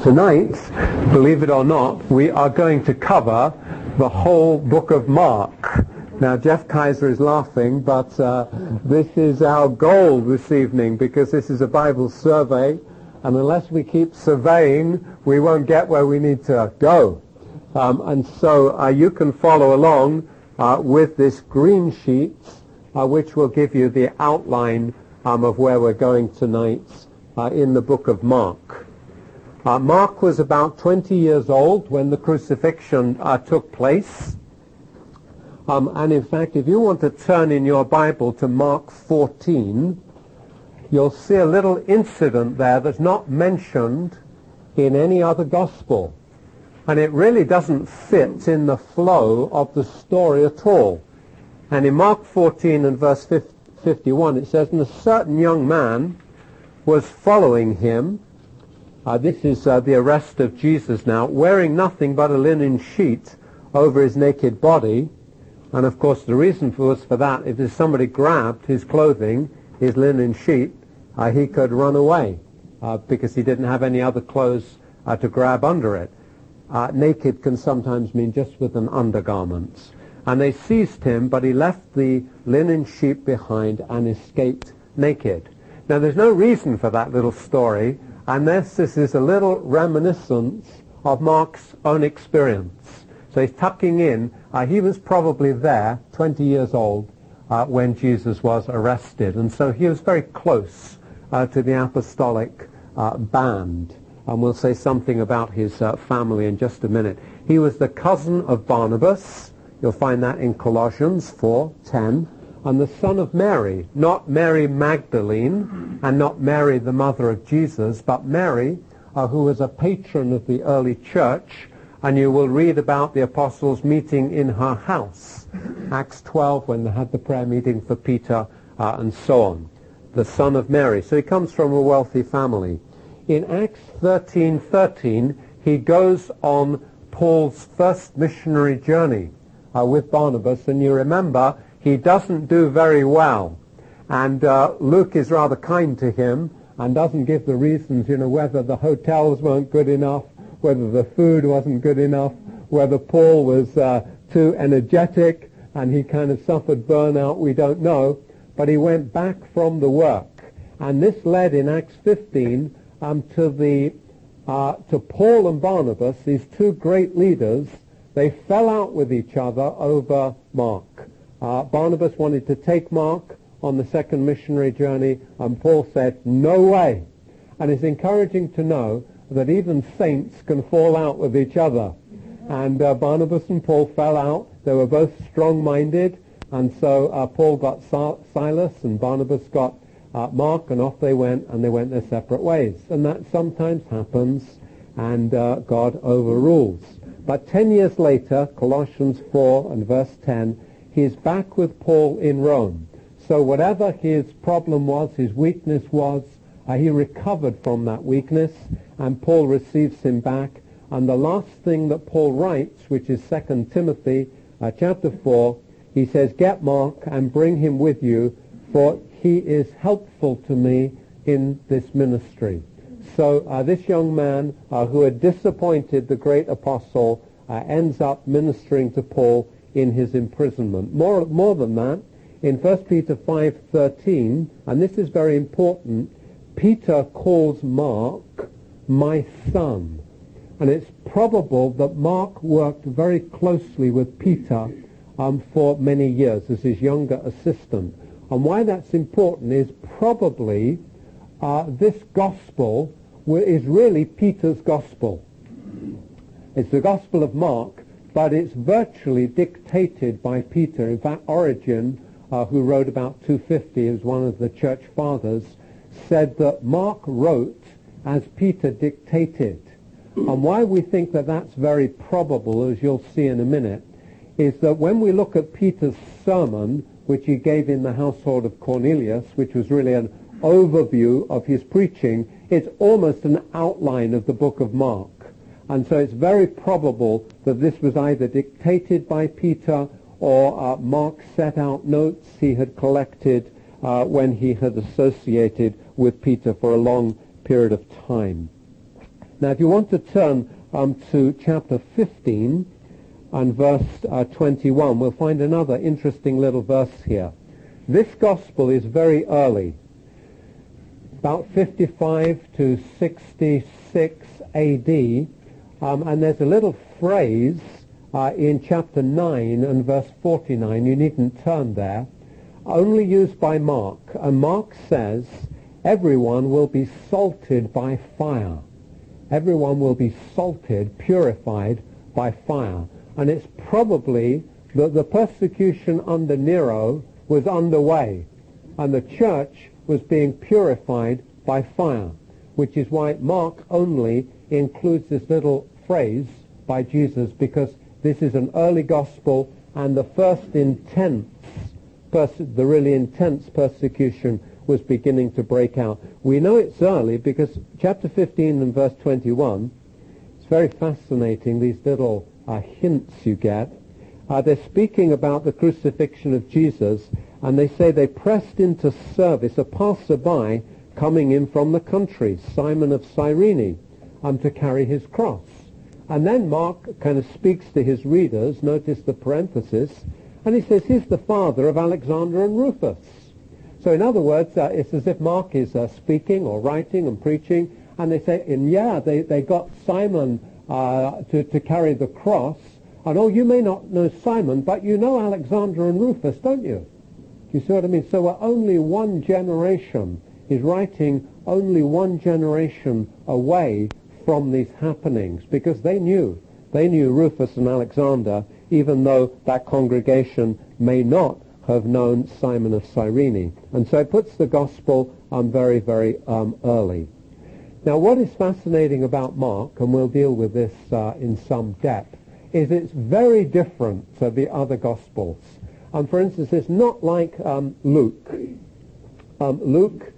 Tonight, believe it or not, we are going to cover the whole book of Mark. Now, Jeff Kaiser is laughing, but this is our goal this evening because this is a Bible survey, and unless we keep surveying, we won't get where we need to go. And so you can follow along with this green sheet, which will give you the outline of where we're going tonight in the book of Mark. Mark was about 20 years old when the crucifixion took place. And in fact, if you want to turn in your Bible to Mark 14, you'll see a little incident there that's not mentioned in any other gospel. And it really doesn't fit in the flow of the story at all. And in Mark 14 and verse 51, it says, "And a certain young man was following him." This is the arrest of Jesus now, "wearing nothing but a linen sheet over his naked body." And of course the reason for that, if somebody grabbed his clothing, his linen sheet, he could run away because he didn't have any other clothes to grab under it. Naked can sometimes mean just with an undergarment. And they seized him, but he left the linen sheet behind and escaped naked. Now there's no reason for that little story, unless this is a little reminiscence of Mark's own experience. So he's tucking in. He was probably there, 20 years old, when Jesus was arrested. And so he was very close to the apostolic band. And we'll say something about his family in just a minute. He was the cousin of Barnabas. You'll find that in Colossians 4:10. And the son of Mary, not Mary Magdalene and not Mary the mother of Jesus, but Mary who was a patron of the early church, and you will read about the apostles meeting in her house, Acts 12 when they had the prayer meeting for Peter and so on. The son of Mary. So he comes from a wealthy family. In Acts 13:13 he goes on Paul's first missionary journey with Barnabas, and you remember he doesn't do very well. And Luke is rather kind to him and doesn't give the reasons, whether the hotels weren't good enough, whether the food wasn't good enough, whether Paul was too energetic and he kind of suffered burnout, we don't know. But he went back from the work. And this led in Acts 15 to Paul and Barnabas, these two great leaders. They fell out with each other over Mark. Barnabas wanted to take Mark on the second missionary journey, and Paul said, "No way." And it's encouraging to know that even saints can fall out with each other. And Barnabas and Paul fell out. They were both strong-minded, and so Paul got Silas and Barnabas got Mark, and off they went, and they went their separate ways. And that sometimes happens, and God overrules. But 10 years later, Colossians 4 and verse 10, he's back with Paul in Rome. So whatever his problem was, his weakness was, he recovered from that weakness, and Paul receives him back. And the last thing that Paul writes, which is 2 Timothy chapter 4, he says, "Get Mark and bring him with you, for he is helpful to me in this ministry." So this young man who had disappointed the great apostle ends up ministering to Paul in his imprisonment. More than that, in 1 Peter 5:13, and this is very important, Peter calls Mark my son. And it's probable that Mark worked very closely with Peter for many years as his younger assistant. And why that's important is probably this gospel is really Peter's gospel. It's the gospel of Mark, but it's virtually dictated by Peter. In fact, Origen, who wrote about 250 as one of the church fathers, said that Mark wrote as Peter dictated. And why we think that that's very probable, as you'll see in a minute, is that when we look at Peter's sermon, which he gave in the household of Cornelius, which was really an overview of his preaching, it's almost an outline of the book of Mark. And so it's very probable that this was either dictated by Peter or Mark set out notes he had collected when he had associated with Peter for a long period of time. Now, if you want to turn to chapter 15 and verse 21, we'll find another interesting little verse here. This gospel is very early, about 55 to 66 AD, and there's a little phrase in chapter 9 and verse 49, you needn't turn there, only used by Mark. And Mark says, everyone will be salted by fire. Everyone will be salted, purified by fire. And it's probably that the persecution under Nero was underway, and the church was being purified by fire, which is why Mark only includes this little phrase by Jesus, because this is an early gospel, and the first intense, the really intense persecution was beginning to break out. We know it's early because chapter 15 and verse 21, it's very fascinating, these little hints you get. They're speaking about the crucifixion of Jesus, and they say they pressed into service a passerby coming in from the country, Simon of Cyrene, to carry his cross. And then Mark kind of speaks to his readers, notice the parenthesis, and he says, he's the father of Alexander and Rufus. So in other words, it's as if Mark is speaking or writing and preaching, and they say, they got Simon to carry the cross, and you may not know Simon, but you know Alexander and Rufus, don't you? You see what I mean? So we're only one generation, he's writing only one generation away from these happenings, because they knew Rufus and Alexander, even though that congregation may not have known Simon of Cyrene. And so it puts the gospel very, very early. Now, what is fascinating about Mark, and we'll deal with this in some depth, is it's very different to the other gospels. For instance, it's not like Luke. Luke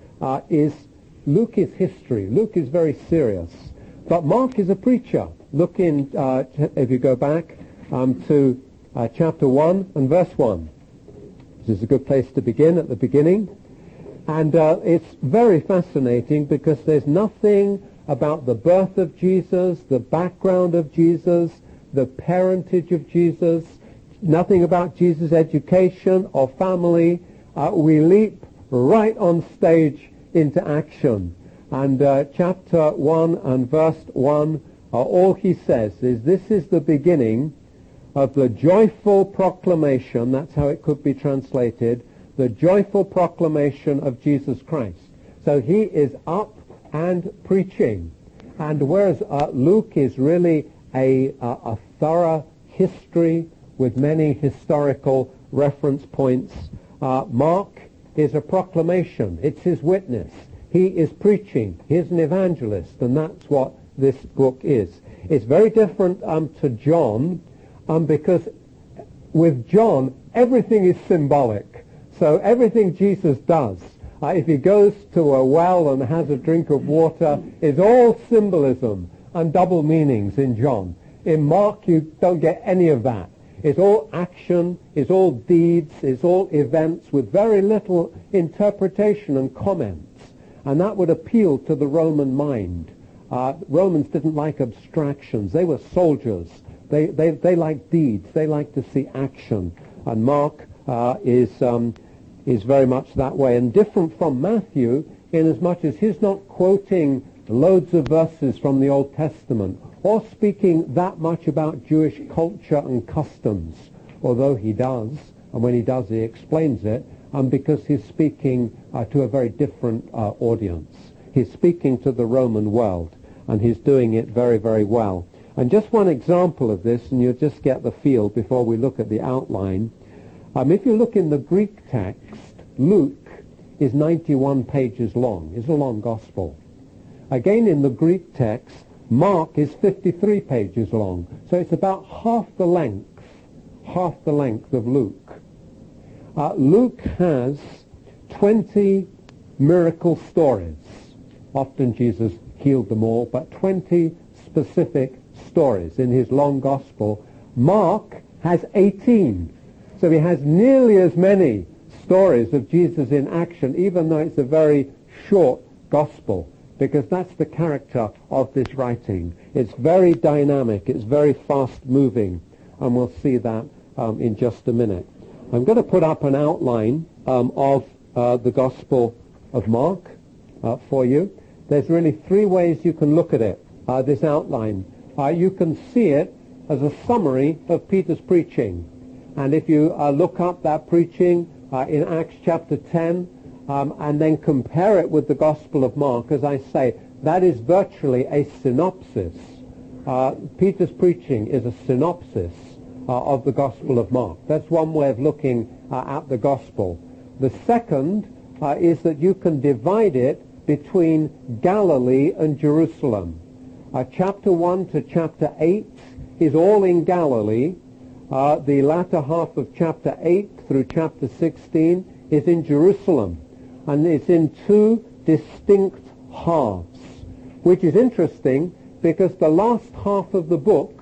is history. Luke is very serious. But Mark is a preacher. Look in, if you go back to chapter 1 and verse 1. This is a good place to begin, at the beginning. And it's very fascinating because there's nothing about the birth of Jesus, the background of Jesus, the parentage of Jesus, nothing about Jesus' education or family. We leap right on stage into action. And chapter 1 and verse 1, all he says is, this is the beginning of the joyful proclamation, that's how it could be translated, the joyful proclamation of Jesus Christ. So he is up and preaching. And whereas Luke is really a thorough history with many historical reference points, Mark is a proclamation. It's his witness. He is preaching. He's an evangelist, and that's what this book is. It's very different to John, because with John, everything is symbolic. So everything Jesus does, if he goes to a well and has a drink of water, is all symbolism and double meanings in John. In Mark, you don't get any of that. It's all action, it's all deeds, it's all events with very little interpretation and comments. And that would appeal to the Roman mind. Romans didn't like abstractions. They were soldiers. They like deeds. They like to see action. And Mark is very much that way, and different from Matthew in as much as he's not quoting loads of verses from the Old Testament or speaking that much about Jewish culture and customs, although he does, and when he does he explains it, because he's speaking to a very different audience. He's speaking to the Roman world, and he's doing it very, very well. And just one example of this, and you'll just get the feel before we look at the outline. If you look in the Greek text, Luke is 91 pages long. It's a long gospel. Again, in the Greek text, Mark is 53 pages long. So it's about half the length of Luke. Luke has 20 miracle stories. Often Jesus healed them all, but 20 specific stories in his long gospel. Mark has 18. So he has nearly as many stories of Jesus in action, even though it's a very short gospel, because that's the character of this writing. It's very dynamic, it's very fast-moving, and we'll see that in just a minute. I'm going to put up an outline of the Gospel of Mark for you. There's really three ways you can look at it, this outline. You can see it as a summary of Peter's preaching. And if you look up that preaching in Acts chapter 10 and then compare it with the Gospel of Mark, as I say, that is virtually a synopsis. Peter's preaching is a synopsis of the Gospel of Mark. That's one way of looking at the Gospel. The second is that you can divide it between Galilee and Jerusalem. Chapter 1 to chapter 8 is all in Galilee. The latter half of chapter 8 through chapter 16 is in Jerusalem. And it's in two distinct halves, which is interesting because the last half of the book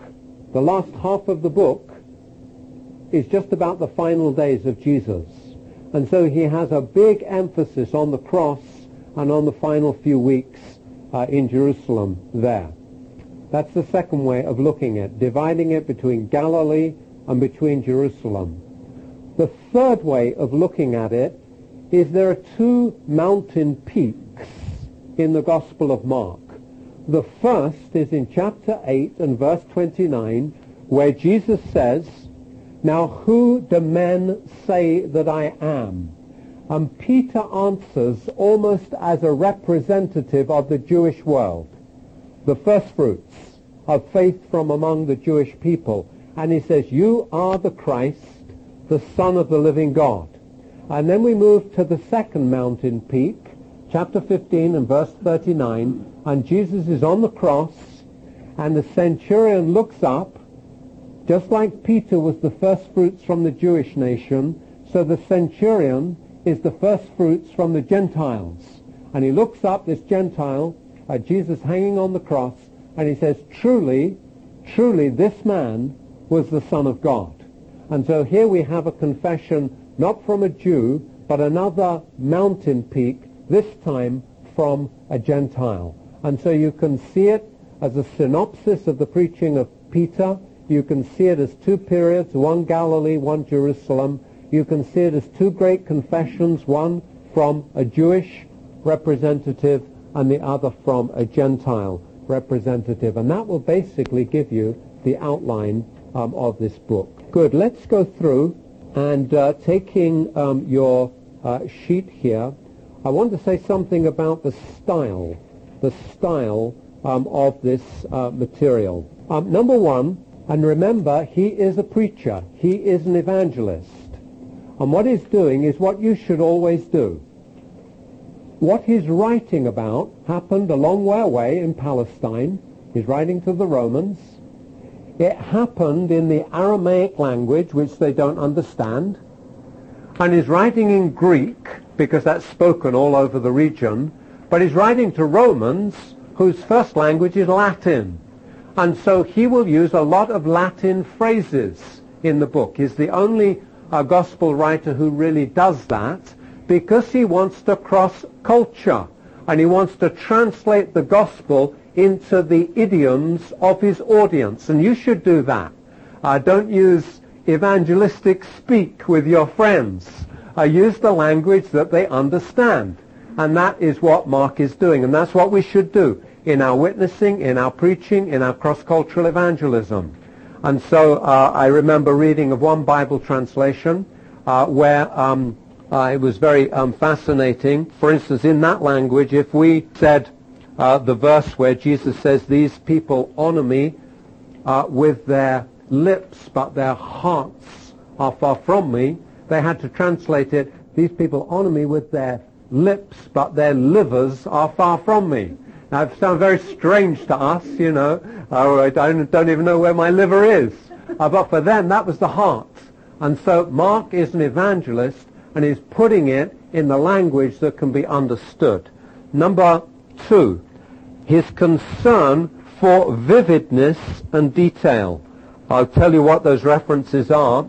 is just about the final days of Jesus. And so he has a big emphasis on the cross and on the final few weeks in Jerusalem there. That's the second way of looking at it, dividing it between Galilee and between Jerusalem. The third way of looking at it is there are two mountain peaks in the Gospel of Mark. The first is in chapter 8 and verse 29, where Jesus says, "Now who do men say that I am?" And Peter answers almost as a representative of the Jewish world, the first fruits of faith from among the Jewish people. And he says, "You are the Christ, the Son of the living God." And then we move to the second mountain peak, chapter 15 and verse 39, and Jesus is on the cross, and the centurion looks up. Just like Peter was the first fruits from the Jewish nation, so the centurion is the first fruits from the Gentiles. And he looks up, this Gentile, Jesus hanging on the cross, and he says, "Truly, truly this man was the Son of God." And so here we have a confession not from a Jew, but another mountain peak, this time from a Gentile. And so you can see it as a synopsis of the preaching of Peter. You can see it as two periods, one Galilee, one Jerusalem. You can see it as two great confessions, one from a Jewish representative and the other from a Gentile representative. And that will basically give you the outline of this book. Good. Let's go through and taking your sheet here, I want to say something about the style of this material. Number one, and remember, he is a preacher. He is an evangelist. And what he's doing is what you should always do. What he's writing about happened a long way away in Palestine. He's writing to the Romans. It happened in the Aramaic language, which they don't understand. And he's writing in Greek, because that's spoken all over the region. But he's writing to Romans, whose first language is Latin. And so he will use a lot of Latin phrases in the book. He's the only gospel writer who really does that, because he wants to cross culture. And he wants to translate the gospel into the idioms of his audience. And you should do that. Don't use evangelistic speak with your friends. Use the language that they understand. And that is what Mark is doing. And that's what we should do in our witnessing, in our preaching, in our cross-cultural evangelism. And so I remember reading of one Bible translation where it was very fascinating. For instance, in that language, if we said the verse where Jesus says, "These people honor me with their lips, but their hearts are far from me," they had to translate it, "These people honor me with their lips, but their livers are far from me." Now, it sounds very strange to us, you know. I don't even know where my liver is. But for them, that was the heart. And so Mark is an evangelist, and he's putting it in the language that can be understood. Number two, his concern for vividness and detail. I'll tell you what those references are.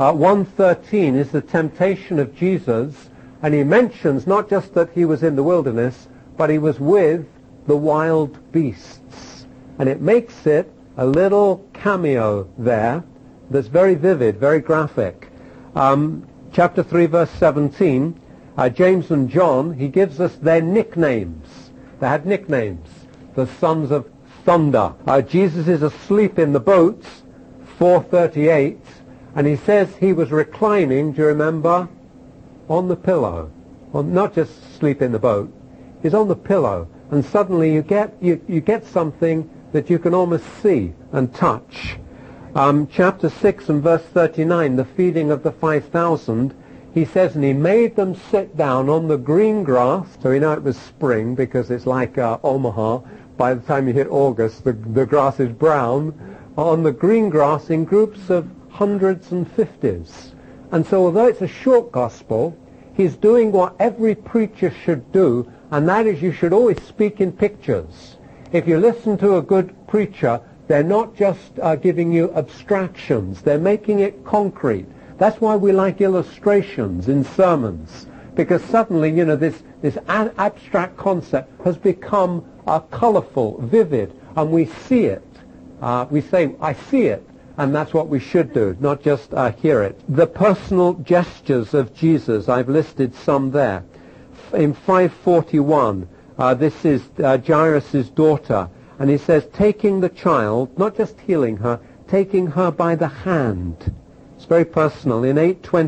1:13 is the temptation of Jesus, and he mentions not just that he was in the wilderness, but he was with the wild beasts. And it makes it a little cameo there that's very vivid, very graphic. Chapter 3, verse 17, James and John, he gives us their nicknames. They had nicknames, the sons of thunder. Jesus is asleep in the boat, 4:38, and he says he was reclining, do you remember, on the pillow. Well, not just asleep in the boat, he's on the pillow, and suddenly you get something that you can almost see and touch. Chapter 6 and verse 39, the feeding of the 5,000, he says, and he made them sit down on the green grass. So we know it was spring because it's like Omaha. By the time you hit August, the grass is brown. On the green grass in groups of hundreds and fifties. And so although it's a short gospel, he's doing what every preacher should do, and that is you should always speak in pictures. If you listen to a good preacher, they're not just giving you abstractions. They're making it concrete. That's why we like illustrations in sermons, because suddenly, this abstract concept has become colorful, vivid, and we see it. We say, I see it, and that's what we should do, not just hear it. The personal gestures of Jesus, I've listed some there. In 5:41, this is Jairus' daughter, and he says, taking the child, not just healing her, taking her by the hand. It's very personal. In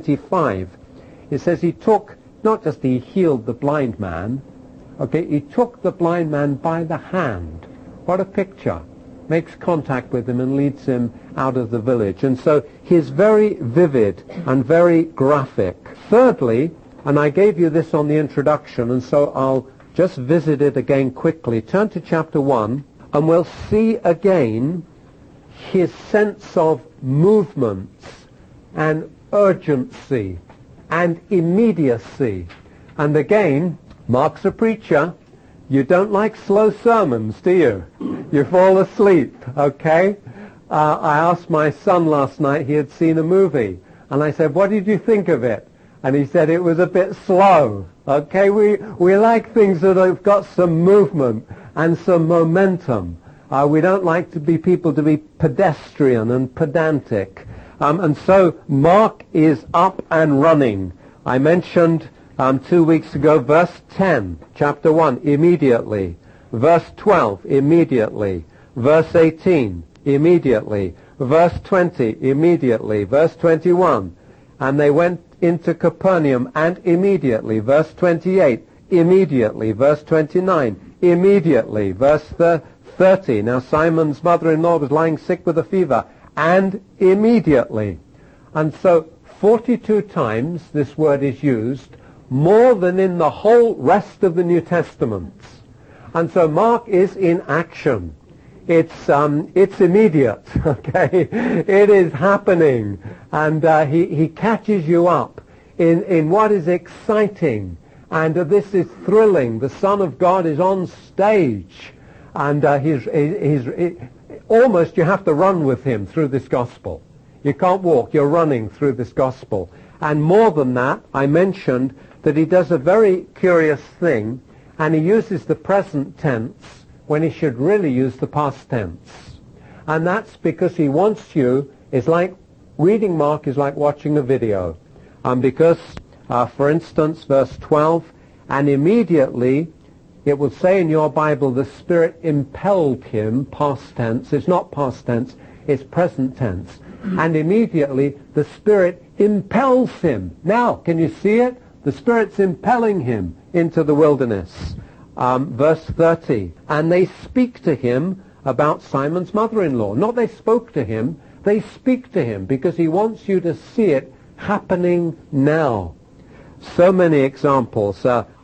8:25, it says he took, not just he healed the blind man, okay, he took the blind man by the hand. What a picture. Makes contact with him and leads him out of the village. And so he's very vivid and very graphic. Thirdly, and I gave you this on the introduction, and so I'll just visit it again quickly. Turn to chapter 1, and we'll see again his sense of movement and urgency and immediacy. And again, Mark's a preacher. You don't like slow sermons, do you? You fall asleep, okay? I asked my son last night, he had seen a movie, and I said, what did you think of it? And he said it was a bit slow, okay? We like things that have got some movement and some momentum. We don't like people to be pedestrian and pedantic. And so Mark is up and running. I mentioned 2 weeks ago, verse 10, chapter 1, immediately. Verse 12, immediately. Verse 18, immediately. Verse 20, immediately. Verse 21, and they went into Capernaum, and immediately. Verse 28, immediately. Verse 29, immediately. Verse 30, now Simon's mother-in-law was lying sick with a fever, and immediately. And so 42 times this word is used, more than in the whole rest of the New Testament. And so Mark is in action. It's immediate, okay? It is happening. And he catches you up in what is exciting. And this is thrilling. The Son of God is on stage. And he's almost you have to run with him through this gospel. You can't walk, you're running through this gospel. And more than that, I mentioned that he does a very curious thing, and he uses the present tense when he should really use the past tense. And that's because he wants you, it's like reading Mark is like watching a video. Because, for instance, verse 12, and immediately, it will say in your Bible, the Spirit impelled him, past tense. It's not past tense, it's present tense. And immediately, the Spirit impels him. Now, can you see it? The Spirit's impelling him into the wilderness. Verse 30, and they speak to him about Simon's mother-in-law. Not they spoke to him, they speak to him because he wants you to see it happening now. So many examples.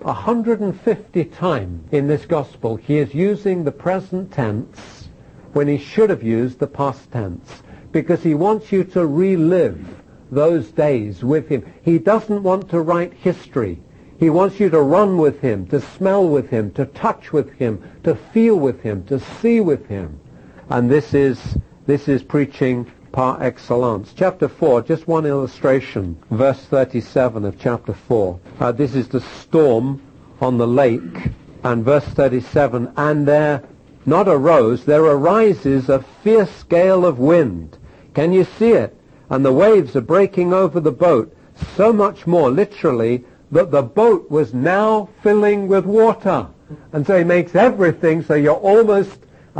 150 times in this gospel he is using the present tense when he should have used the past tense, because he wants you to relive those days with him. He doesn't want to write history. He wants you to run with him, to smell with him, to touch with him, to feel with him, to see with him. And this is preaching par excellence. Chapter 4, just one illustration. Verse 37 of chapter 4. This is the storm on the lake. And verse 37, and there not arose, there arises a fierce gale of wind. Can you see it? And the waves are breaking over the boat, so much more, literally, that the boat was now filling with water. And so he makes everything so you're almost,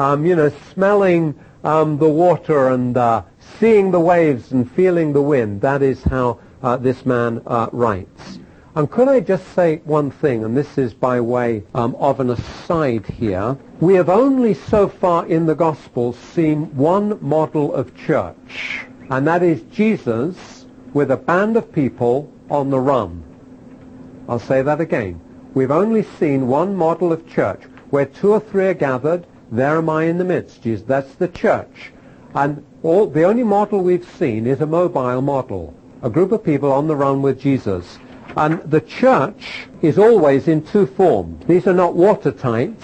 smelling the water and seeing the waves and feeling the wind. That is how this man writes. And could I just say one thing, and this is by way of an aside here. We have only so far in the Gospels seen one model of church, and that is Jesus with a band of people on the run. I'll say that again. We've only seen one model of church. Where 2 or 3 are gathered, there am I in the midst. Jesus, that's the church. And the only model we've seen is a mobile model, a group of people on the run with Jesus. And the church is always in 2 forms. These are not watertights,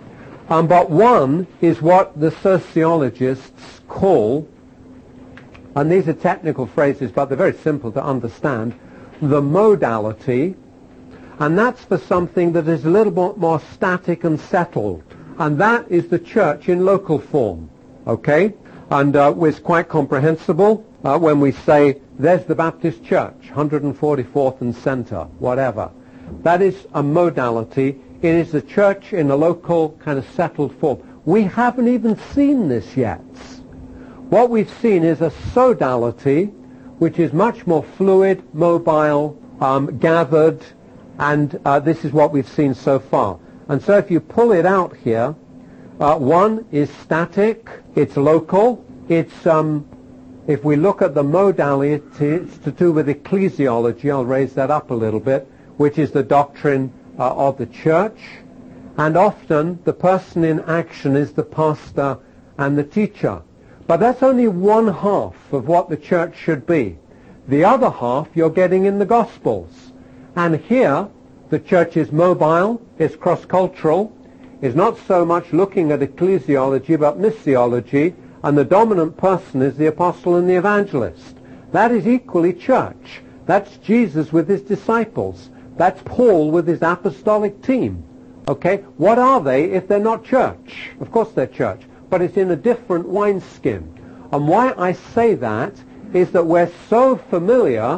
but one is what the sociologists call, and these are technical phrases, but they're very simple to understand, the modality, and that's for something that is a little bit more static and settled. And that is the church in local form, okay? And it's quite comprehensible when we say, there's the Baptist Church, 144th and Center, whatever. That is a modality. It is the church in a local kind of settled form. We haven't even seen this yet. What we've seen is a sodality, which is much more fluid, mobile, gathered, and this is what we've seen so far. And so if you pull it out here, one is static, it's local, it's, if we look at the modality, it's to do with ecclesiology. I'll raise that up a little bit, which is the doctrine of the church. And often the person in action is the pastor and the teacher. But that's only one half of what the church should be. The other half you're getting in the Gospels. And here, the church is mobile, it's cross-cultural, is not so much looking at ecclesiology but missiology, and the dominant person is the apostle and the evangelist. That is equally church. That's Jesus with his disciples. That's Paul with his apostolic team. Okay? What are they if they're not church? Of course they're church, but it's in a different wineskin. And why I say that is that we're so familiar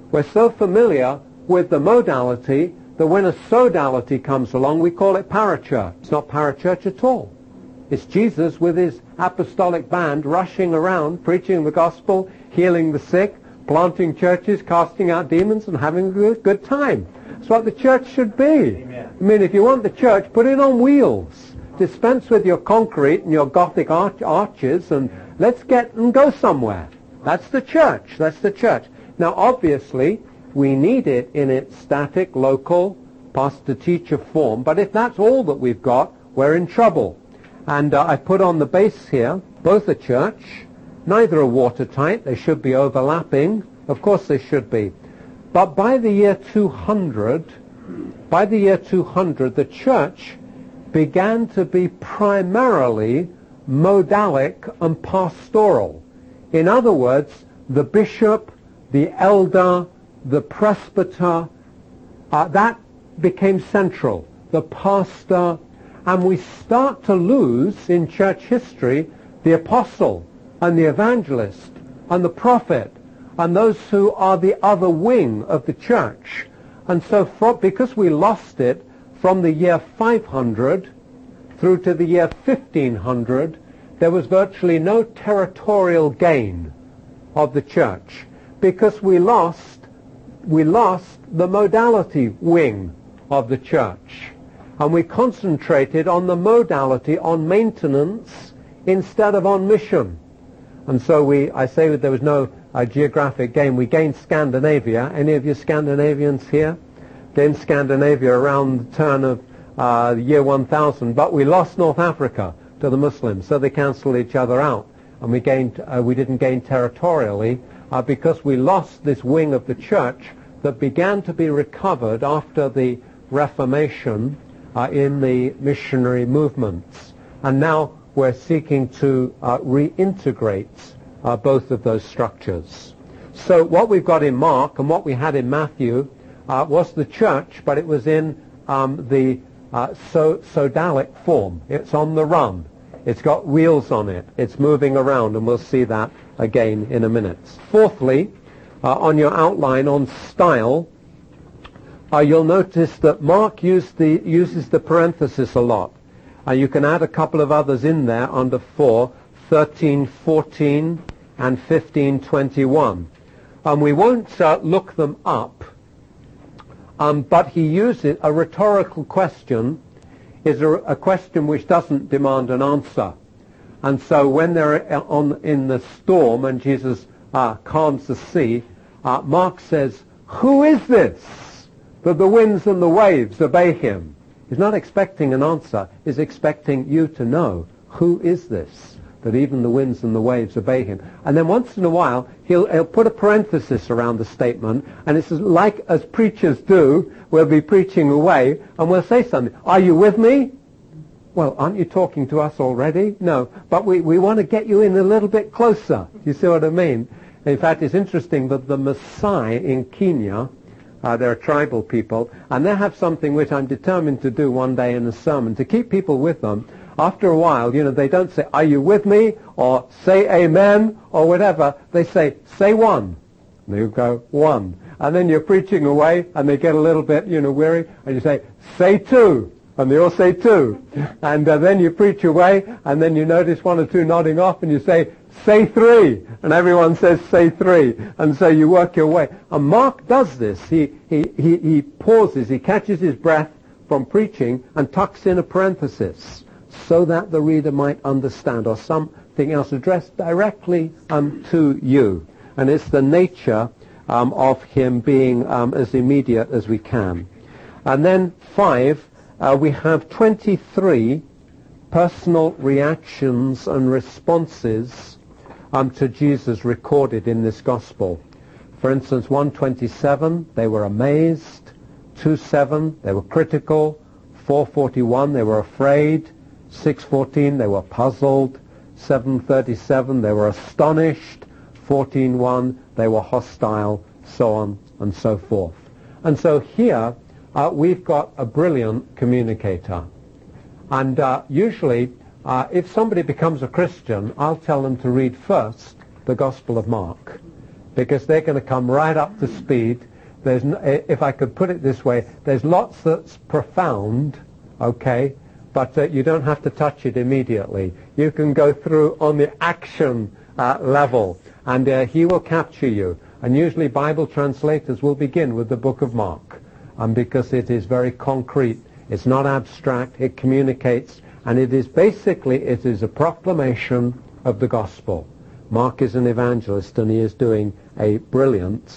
with the modality that when a sodality comes along, we call it parachurch. It's not parachurch at all. It's Jesus with his apostolic band rushing around, preaching the gospel, healing the sick, planting churches, casting out demons, and having a good time. That's what the church should be. Amen. I mean, if you want the church, put it on wheels. Dispense with your concrete and your Gothic arches, and let's get and go somewhere. That's the church. That's the church. Now, obviously, we need it in its static, local, pastor-teacher form, but if that's all that we've got, we're in trouble. And I put on the base here, both a church, neither are watertight, they should be overlapping, of course they should be. But by the year 200, the church began to be primarily modalic and pastoral. In other words, the bishop, the elder, the presbyter, that became central. The pastor, and we start to lose in church history the apostle and the evangelist and the prophet and those who are the other wing of the church. And so because we lost it from the year 500 through to the year 1500, there was virtually no territorial gain of the church because we lost the modality wing of the church. And we concentrated on the modality, on maintenance, instead of on mission. And so I say that there was no geographic gain. We gained Scandinavia. Any of you Scandinavians here? Gained Scandinavia around the turn of the year 1000. But we lost North Africa to the Muslims, so they cancelled each other out. And we didn't gain territorially because we lost this wing of the church that began to be recovered after the Reformation in the missionary movements. And now we're seeking to reintegrate both of those structures. So what we've got in Mark and what we had in Matthew was the church, but it was in the sodalic form. It's on the run. It's got wheels on it. It's moving around, and we'll see that again in a minute. Fourthly, on your outline on style, you'll notice that Mark uses the parenthesis a lot. You can add a couple of others in there under 4, 13:14 and 15:21. We won't look them up, but he uses a rhetorical question is a question which doesn't demand an answer. And so when they're in the storm and Jesus calms the sea, Mark says, "Who is this that the winds and the waves obey him?" He's not expecting an answer. He's expecting you to know, who is this that even the winds and the waves obey him? And then once in a while, he'll put a parenthesis around the statement, and it's like as preachers do, we'll be preaching away, and we'll say something. "Are you with me?" "Well, aren't you talking to us already?" "No, but we want to get you in a little bit closer." You see what I mean? In fact, it's interesting that the Maasai in Kenya, they're a tribal people, and they have something which I'm determined to do one day in a sermon, to keep people with them. After a while, they don't say, "Are you with me?" or "Say amen," or whatever. They say one. And you go, "One." And then you're preaching away, and they get a little bit, weary, and you say, "Say two." And they all say two. And then you preach away, and then you notice one or two nodding off, and you say, "Say three." And everyone says, "Say three." And so you work your way. And Mark does this. He pauses, he catches his breath from preaching and tucks in a parenthesis so that the reader might understand, or something else addressed directly to you. And it's the nature of him being as immediate as we can. And then 5, we have 23 personal reactions and responses to Jesus recorded in this gospel. For instance, 1:27, they were amazed. 2:7, they were critical. 4:41, they were afraid. 6:14, they were puzzled. 7:37, they were astonished. 14:1, they were hostile, so on and so forth. And so here we've got a brilliant communicator. And usually, if somebody becomes a Christian, I'll tell them to read first the Gospel of Mark, because they're going to come right up to speed. If I could put it this way, there's lots that's profound, okay, but you don't have to touch it immediately. You can go through on the action level, and he will capture you. And usually Bible translators will begin with the book of Mark, because it is very concrete. It's not abstract. It communicates, and it is a proclamation of the gospel. Mark is an evangelist, and he's doing a brilliant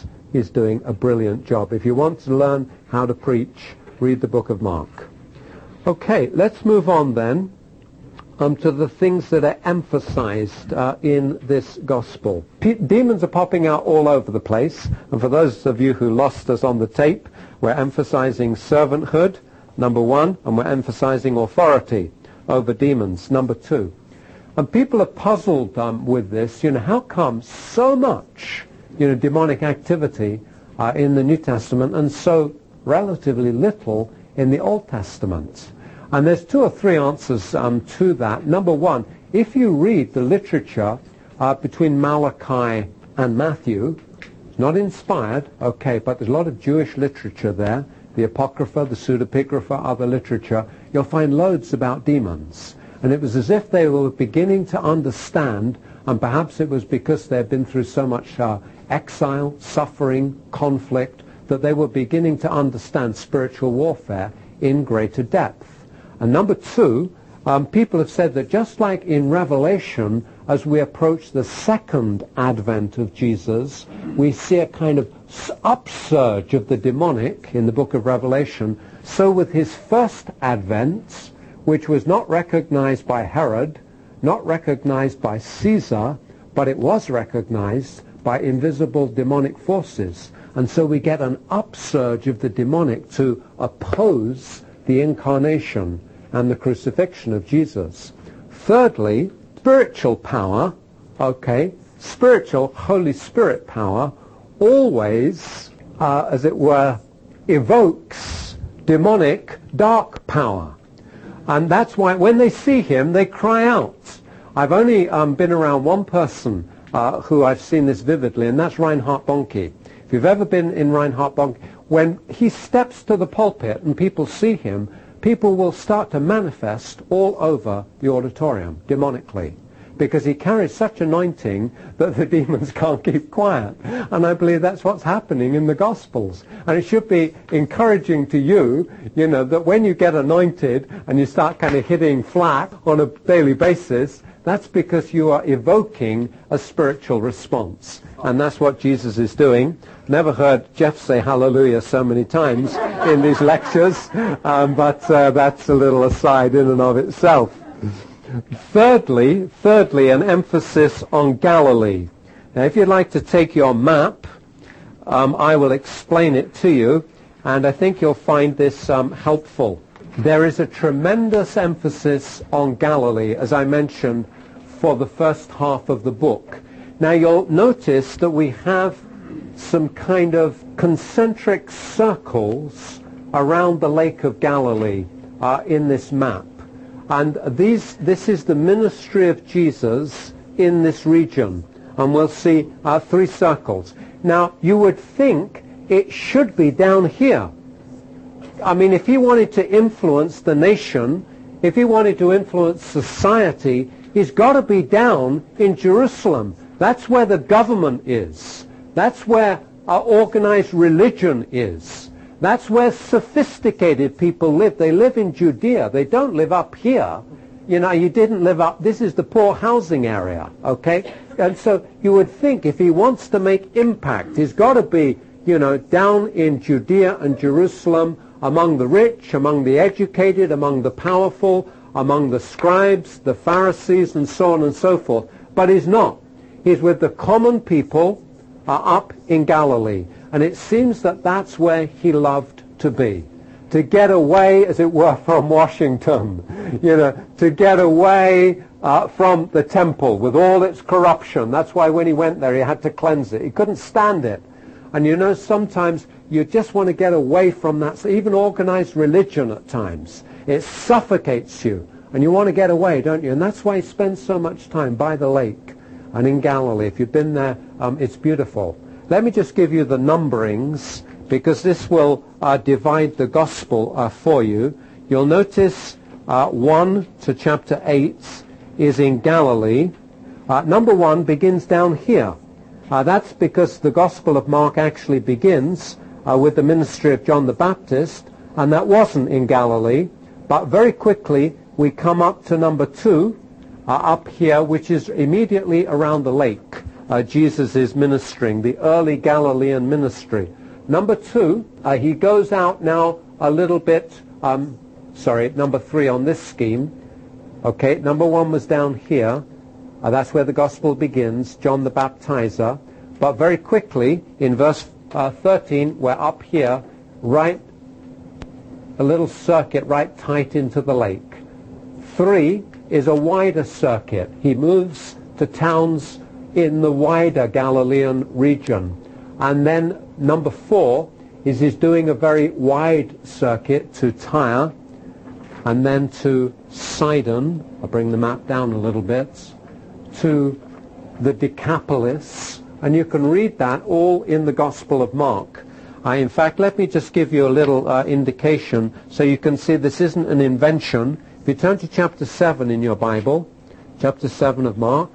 job. If you want to learn how to preach, read the book of Mark. Okay, let's move on then to the things that are emphasized in this gospel. Demons are popping out all over the place, and for those of you who lost us on the tape, we're emphasizing servanthood, number 1, and we're emphasizing authority over demons, number 2. And people are puzzled with this. How come so much, demonic activity in the New Testament and so relatively little in the Old Testament? And there's 2 or 3 answers to that. Number 1, if you read the literature between Malachi and Matthew, it's not inspired, okay, but there's a lot of Jewish literature there, the Apocrypha, the Pseudepigrapha, other literature, you'll find loads about demons. And it was as if they were beginning to understand, and perhaps it was because they'd been through so much exile, suffering, conflict, that they were beginning to understand spiritual warfare in greater depth. And number 2, people have said that just like in Revelation, as we approach the second advent of Jesus, we see a kind of upsurge of the demonic in the book of Revelation. So with his first advent, which was not recognized by Herod, not recognized by Caesar, but it was recognized by invisible demonic forces. And so we get an upsurge of the demonic to oppose the incarnation and the crucifixion of Jesus. Thirdly, spiritual power, spiritual Holy Spirit power always, as it were, evokes demonic dark power. And that's why when they see him, they cry out. I've only been around one person who I've seen this vividly, and that's Reinhard Bonnke. If you've ever been in Reinhard Bonnke, when he steps to the pulpit and people see him, people will start to manifest all over the auditorium, demonically, because he carries such anointing that the demons can't keep quiet. And I believe that's what's happening in the Gospels. And it should be encouraging to you, that when you get anointed and you start kind of hitting flat on a daily basis, that's because you are evoking a spiritual response. And that's what Jesus is doing. Never heard Jeff say hallelujah so many times in these lectures, but that's a little aside in and of itself. Thirdly, an emphasis on Galilee. Now, if you'd like to take your map, I will explain it to you, and I think you'll find this helpful. There is a tremendous emphasis on Galilee, as I mentioned, for the first half of the book. Now, you'll notice that we have some kind of concentric circles around the Lake of Galilee in this map. And this is the ministry of Jesus in this region. And we'll see 3 circles. Now, you would think it should be down here. I mean, if he wanted to influence the nation, if he wanted to influence society, he's got to be down in Jerusalem. That's where the government is. That's where organized religion is. That's where sophisticated people live. They live in Judea. They don't live up here. You didn't live up. This is the poor housing area, okay? And so you would think if he wants to make impact, he's got to be, down in Judea and Jerusalem, among the rich, among the educated, among the powerful, among the scribes, the Pharisees, and so on and so forth. But he's not. He's with the common people up in Galilee. And it seems that that's where he loved to be. To get away, as it were, from Washington. To get away from the temple with all its corruption. That's why when he went there, he had to cleanse it. He couldn't stand it. And sometimes you just want to get away from that. So even organized religion at times, it suffocates you. And you want to get away, don't you? And that's why he spends so much time by the lake and in Galilee. If you've been there, it's beautiful. Let me just give you the numberings, because this will divide the gospel for you. You'll notice 1 to chapter 8 is in Galilee. Number 1 begins down here. That's because the Gospel of Mark actually begins with the ministry of John the Baptist, and that wasn't in Galilee. But very quickly we come up to number 2 up here, which is immediately around the lake. Jesus is ministering, the early Galilean ministry. Number 2, he goes out now a little bit, number 3 on this scheme. Okay, number 1 was down here. That's where the gospel begins, John the Baptizer. But very quickly, in verse 13, we're up here, right, a little circuit right tight into the lake. 3 is a wider circuit. He moves to towns in the wider Galilean region. And then number 4 is he's doing a very wide circuit to Tyre and then to Sidon. I'll bring the map down a little bit. To the Decapolis. And you can read that all in the Gospel of Mark. In fact, let me just give you a little indication so you can see this isn't an invention. If you turn to chapter 7 in your Bible, chapter 7 of Mark,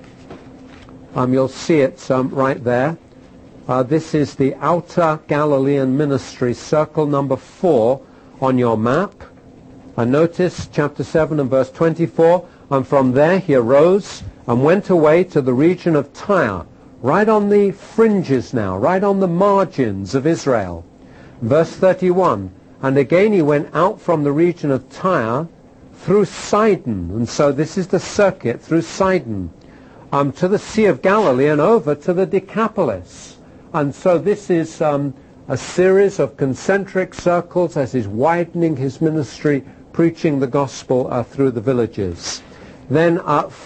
you'll see it right there. This is the outer Galilean ministry, circle number 4 on your map. And notice chapter 7 and verse 24, and from there he arose and went away to the region of Tyre, right on the fringes now, right on the margins of Israel. Verse 31, and again he went out from the region of Tyre through Sidon, and so this is the circuit through Sidon, to the Sea of Galilee and over to the Decapolis. And so this is a series of concentric circles as he's widening his ministry, preaching the gospel through the villages. Then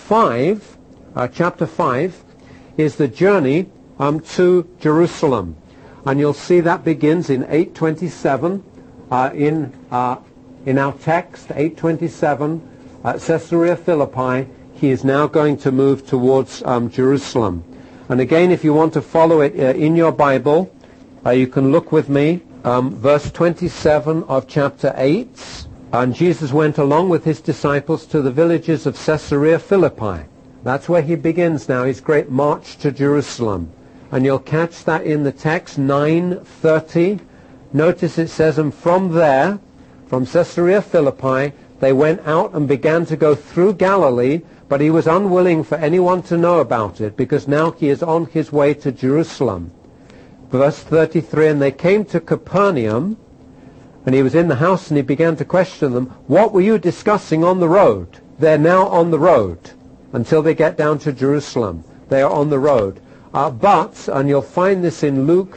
chapter 5 is the journey to Jerusalem. And you'll see that begins in 827 in our text, 8:27, Caesarea Philippi, he is now going to move towards Jerusalem. And again, if you want to follow it in your Bible, you can look with me, verse 27 of chapter 8. And Jesus went along with his disciples to the villages of Caesarea Philippi. That's where he begins now his great march to Jerusalem. And you'll catch that in the text, 9:30. Notice it says, and from there, from Caesarea Philippi, they went out and began to go through Galilee, but he was unwilling for anyone to know about it, because now he is on his way to Jerusalem. Verse 33, and they came to Capernaum, and he was in the house, and he began to question them, what were you discussing on the road? They're now on the road until they get down to Jerusalem. They are on the road. But, and you'll find this in Luke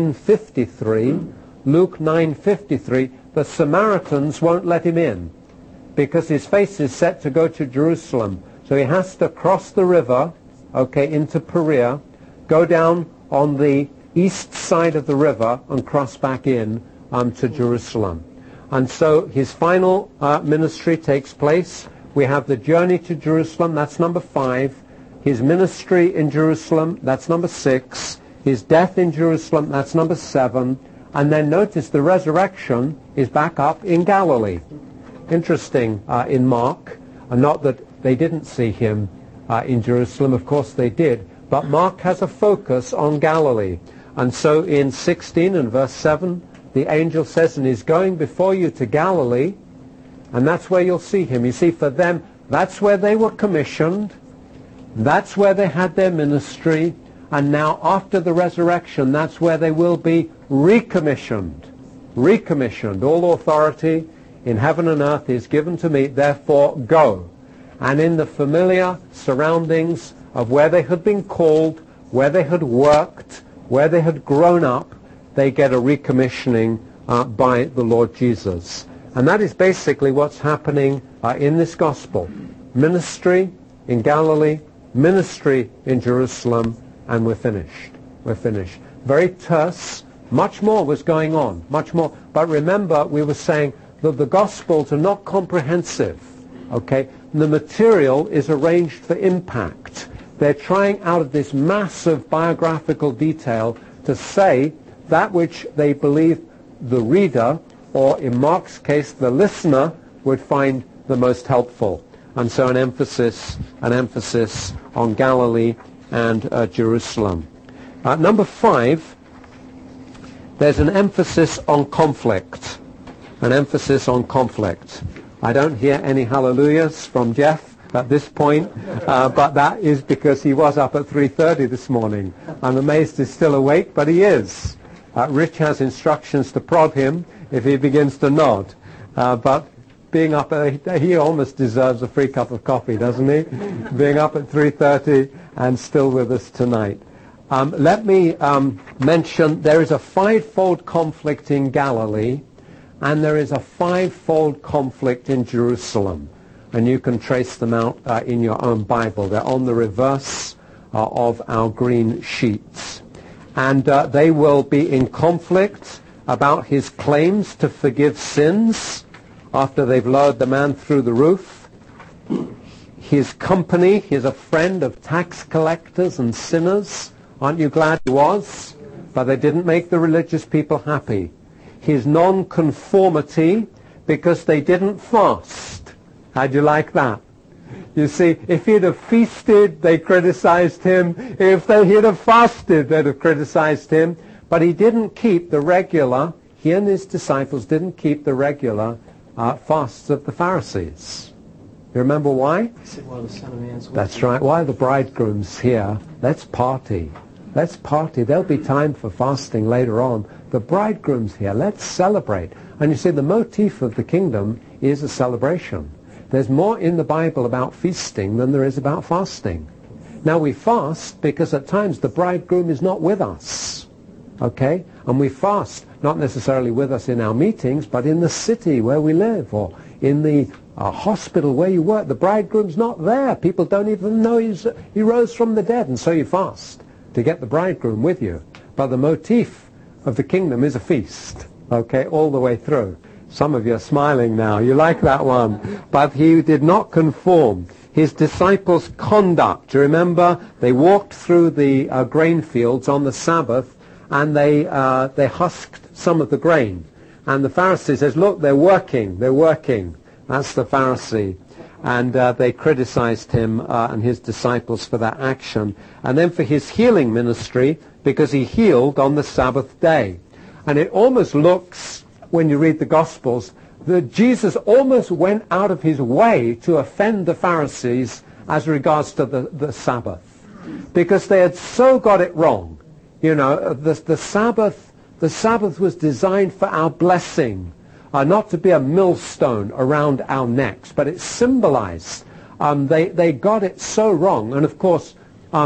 9:53, Luke 9:53, the Samaritans won't let him in because his face is set to go to Jerusalem. So he has to cross the river, into Perea, go down on the east side of the river and cross back in to Jerusalem. And so his final ministry takes place. We have the journey to Jerusalem, that's number 5. His ministry in Jerusalem, that's number 6. His death in Jerusalem, that's number 7. And then notice the resurrection is back up in Galilee. Interesting in Mark, and not that they didn't see him in Jerusalem, of course they did, but Mark has a focus on Galilee. And so in 16 and verse 7, the angel says, and he's going before you to Galilee, and that's where you'll see him. You see, for them, that's where they were commissioned, that's where they had their ministry, and now after the resurrection, that's where they will be recommissioned. Recommissioned. All authority in heaven and earth is given to me, therefore go. And in the familiar surroundings of where they had been called, where they had worked, where they had grown up, they get a recommissioning by the Lord Jesus. And that is basically what's happening in this gospel. Ministry in Galilee, ministry in Jerusalem, and we're finished. We're finished. Very terse. Much more was going on. Much more. But remember, we were saying that the Gospels are not comprehensive. Okay? The material is arranged for impact. They're trying out of this massive biographical detail to say that which they believe the reader, or in Mark's case, the listener, would find the most helpful. And so an emphasis on Galilee and Jerusalem. Number 5, there's an emphasis on conflict. An emphasis on conflict. I don't hear any hallelujahs from Jeff at this point, but that is because he was up at 3:30 this morning. I'm amazed he's still awake, but he is. Rich has instructions to prod him if he begins to nod. But being up, he almost deserves a free cup of coffee, doesn't he? Being up at 3:30 and still with us tonight. Let me mention there is a 5-fold conflict in Galilee, and there is a 5-fold conflict in Jerusalem. And you can trace them out in your own Bible. They're on the reverse of our green sheets. And they will be in conflict about his claims to forgive sins after they've lowered the man through the roof. His company, he's a friend of tax collectors and sinners. Aren't you glad he was? But they didn't make the religious people happy. His non-conformity because they didn't fast. How'd you like that? You see, if he'd have feasted, they criticized him. If he'd have fasted, they'd have criticized him. But he didn't keep the regular, he and his disciples didn't keep the regular fasts of the Pharisees. You remember why? That's right. Why the bridegroom's here? Let's party. Let's party. There'll be time for fasting later on. The bridegroom's here. Let's celebrate. And you see, the motif of the kingdom is a celebration. There's more in the Bible about feasting than there is about fasting. Now we fast because at times the bridegroom is not with us. Okay? And we fast, not necessarily with us in our meetings, but in the city where we live, or in the hospital where you work. The bridegroom's not there. People don't even know he rose from the dead, and so you fast to get the bridegroom with you. But the motif of the kingdom is a feast. Okay, all the way through. Some of you are smiling now. You like that one. But he did not conform. His disciples' conduct. Do you remember? They walked through the grain fields on the Sabbath, and they husked some of the grain. And the Pharisee says, look, they're working. That's the Pharisee. And they criticized him and his disciples for that action. And then for his healing ministry, because he healed on the Sabbath day. And it almost looks, when you read the Gospels, that Jesus almost went out of his way to offend the Pharisees as regards to the Sabbath. Because they had so got it wrong. You know, the Sabbath was designed for our blessing, not to be a millstone around our necks, but it symbolized. They got it so wrong. And of course,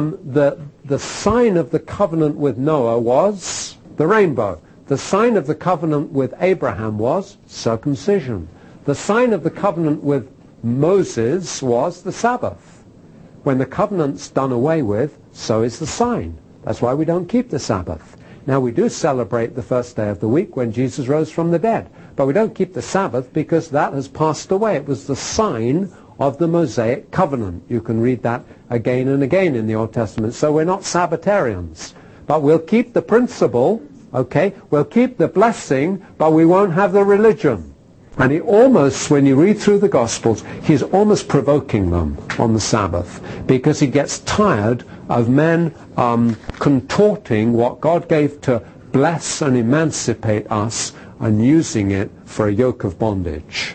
the sign of the covenant with Noah was the rainbow. The sign of the covenant with Abraham was circumcision. The sign of the covenant with Moses was the Sabbath. When the covenant's done away with, so is the sign. That's why we don't keep the Sabbath. Now, we do celebrate the first day of the week when Jesus rose from the dead. But we don't keep the Sabbath because that has passed away. It was the sign of the Mosaic covenant. You can read that again and again in the Old Testament. So we're not Sabbatarians. But we'll keep the principle. Okay, we'll keep the blessing, but we won't have the religion. And he almost, when you read through the Gospels, he's almost provoking them on the Sabbath, because he gets tired of men contorting what God gave to bless and emancipate us and using it for a yoke of bondage.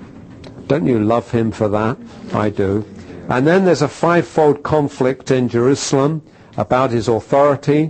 Don't you love him for that? I do. And then there's a fivefold conflict in Jerusalem about his authority.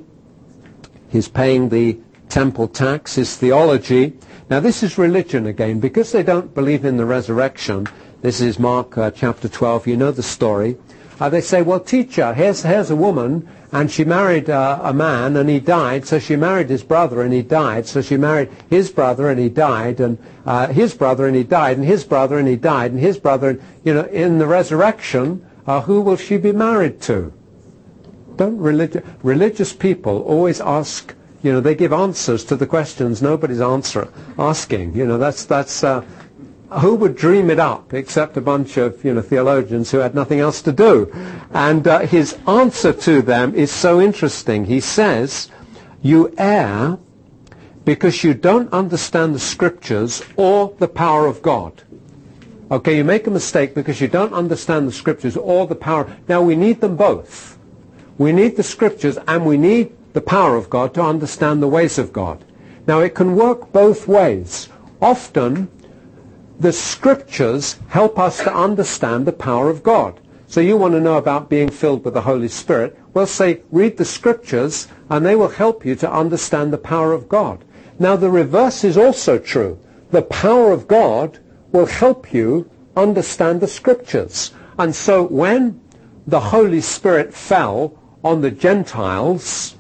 He's paying the temple tax, his theology. Now this is religion again, because they don't believe in the resurrection. This is Mark chapter 12, you know the story. They say, well, teacher, here's a woman, and she married a man, and he died, so she married his brother, and he died, so she married his brother, and he died, and his brother, and he died, and his brother, and he died, and his brother, and, you know, in the resurrection, who will she be married to? Don't religious people always ask, you know, they give answers to the questions nobody's asking. You know, that's who would dream it up except a bunch of, you know, theologians who had nothing else to do. And his answer to them is so interesting. He says, you err because you don't understand the Scriptures or the power of God. Okay, you make a mistake because you don't understand the Scriptures or the power. Now, we need them both. We need the Scriptures and we need the power of God to understand the ways of God. Now, it can work both ways. Often, the Scriptures help us to understand the power of God. So you want to know about being filled with the Holy Spirit? Well, say, read the Scriptures, and they will help you to understand the power of God. Now, the reverse is also true. The power of God will help you understand the Scriptures. And so when the Holy Spirit fell on the Gentiles,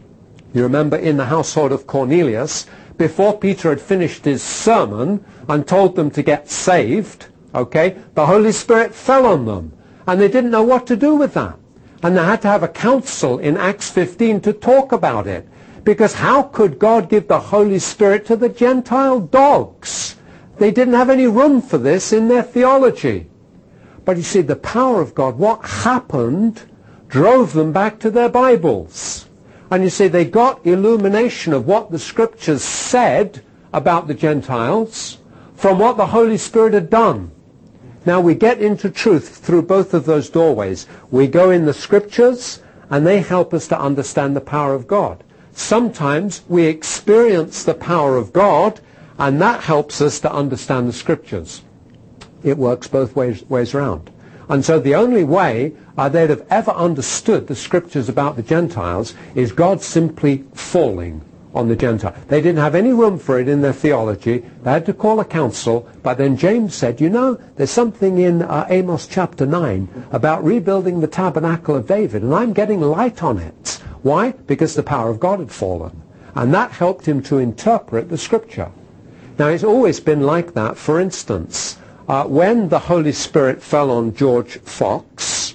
you remember in the household of Cornelius, before Peter had finished his sermon and told them to get saved, okay, the Holy Spirit fell on them. And they didn't know what to do with that. And they had to have a council in Acts 15 to talk about it. Because how could God give the Holy Spirit to the Gentile dogs? They didn't have any room for this in their theology. But you see, the power of God, what happened, drove them back to their Bibles. And you see, they got illumination of what the Scriptures said about the Gentiles from what the Holy Spirit had done. Now, we get into truth through both of those doorways. We go in the Scriptures, and they help us to understand the power of God. Sometimes we experience the power of God, and that helps us to understand the Scriptures. It works both ways around. And so the only way they'd have ever understood the Scriptures about the Gentiles is God simply falling on the Gentile. They didn't have any room for it in their theology. They had to call a council. But then James said, you know, there's something in Amos chapter 9 about rebuilding the tabernacle of David, and I'm getting light on it. Why? Because the power of God had fallen. And that helped him to interpret the Scripture. Now, it's always been like that. For instance, when the Holy Spirit fell on George Fox,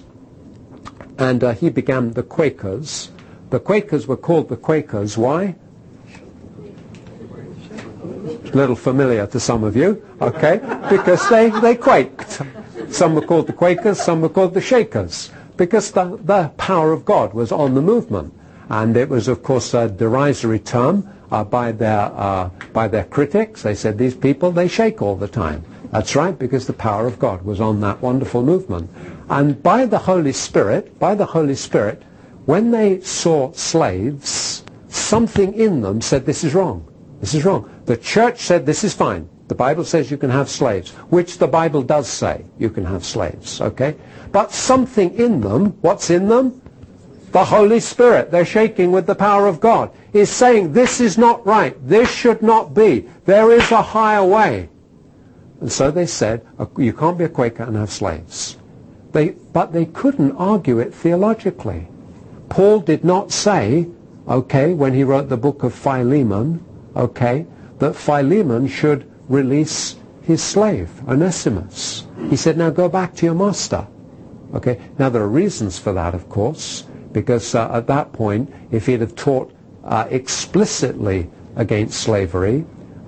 and he began the Quakers were called the Quakers. Why? little familiar to some of you, okay, because they quaked. Some were called the Quakers, some were called the Shakers, because the power of God was on the movement. And it was, of course, a derisory term by their critics. They said, these people, they shake all the time. That's right, because the power of God was on that wonderful movement. And by the Holy Spirit, when they saw slaves, something in them said, this is wrong. This is wrong. The church said, this is fine. The Bible says you can have slaves, which the Bible does say you can have slaves, okay? But something in them, what's in them? The Holy Spirit, they're shaking with the power of God, is saying, this is not right. This should not be. There is a higher way. And so they said, you can't be a Quaker and have slaves. But they couldn't argue it theologically. Paul did not say, okay, when he wrote the book of Philemon, okay, that Philemon should release his slave, Onesimus. He said, now go back to your master. Okay, now there are reasons for that, of course, because at that point, if he'd have taught explicitly against slavery,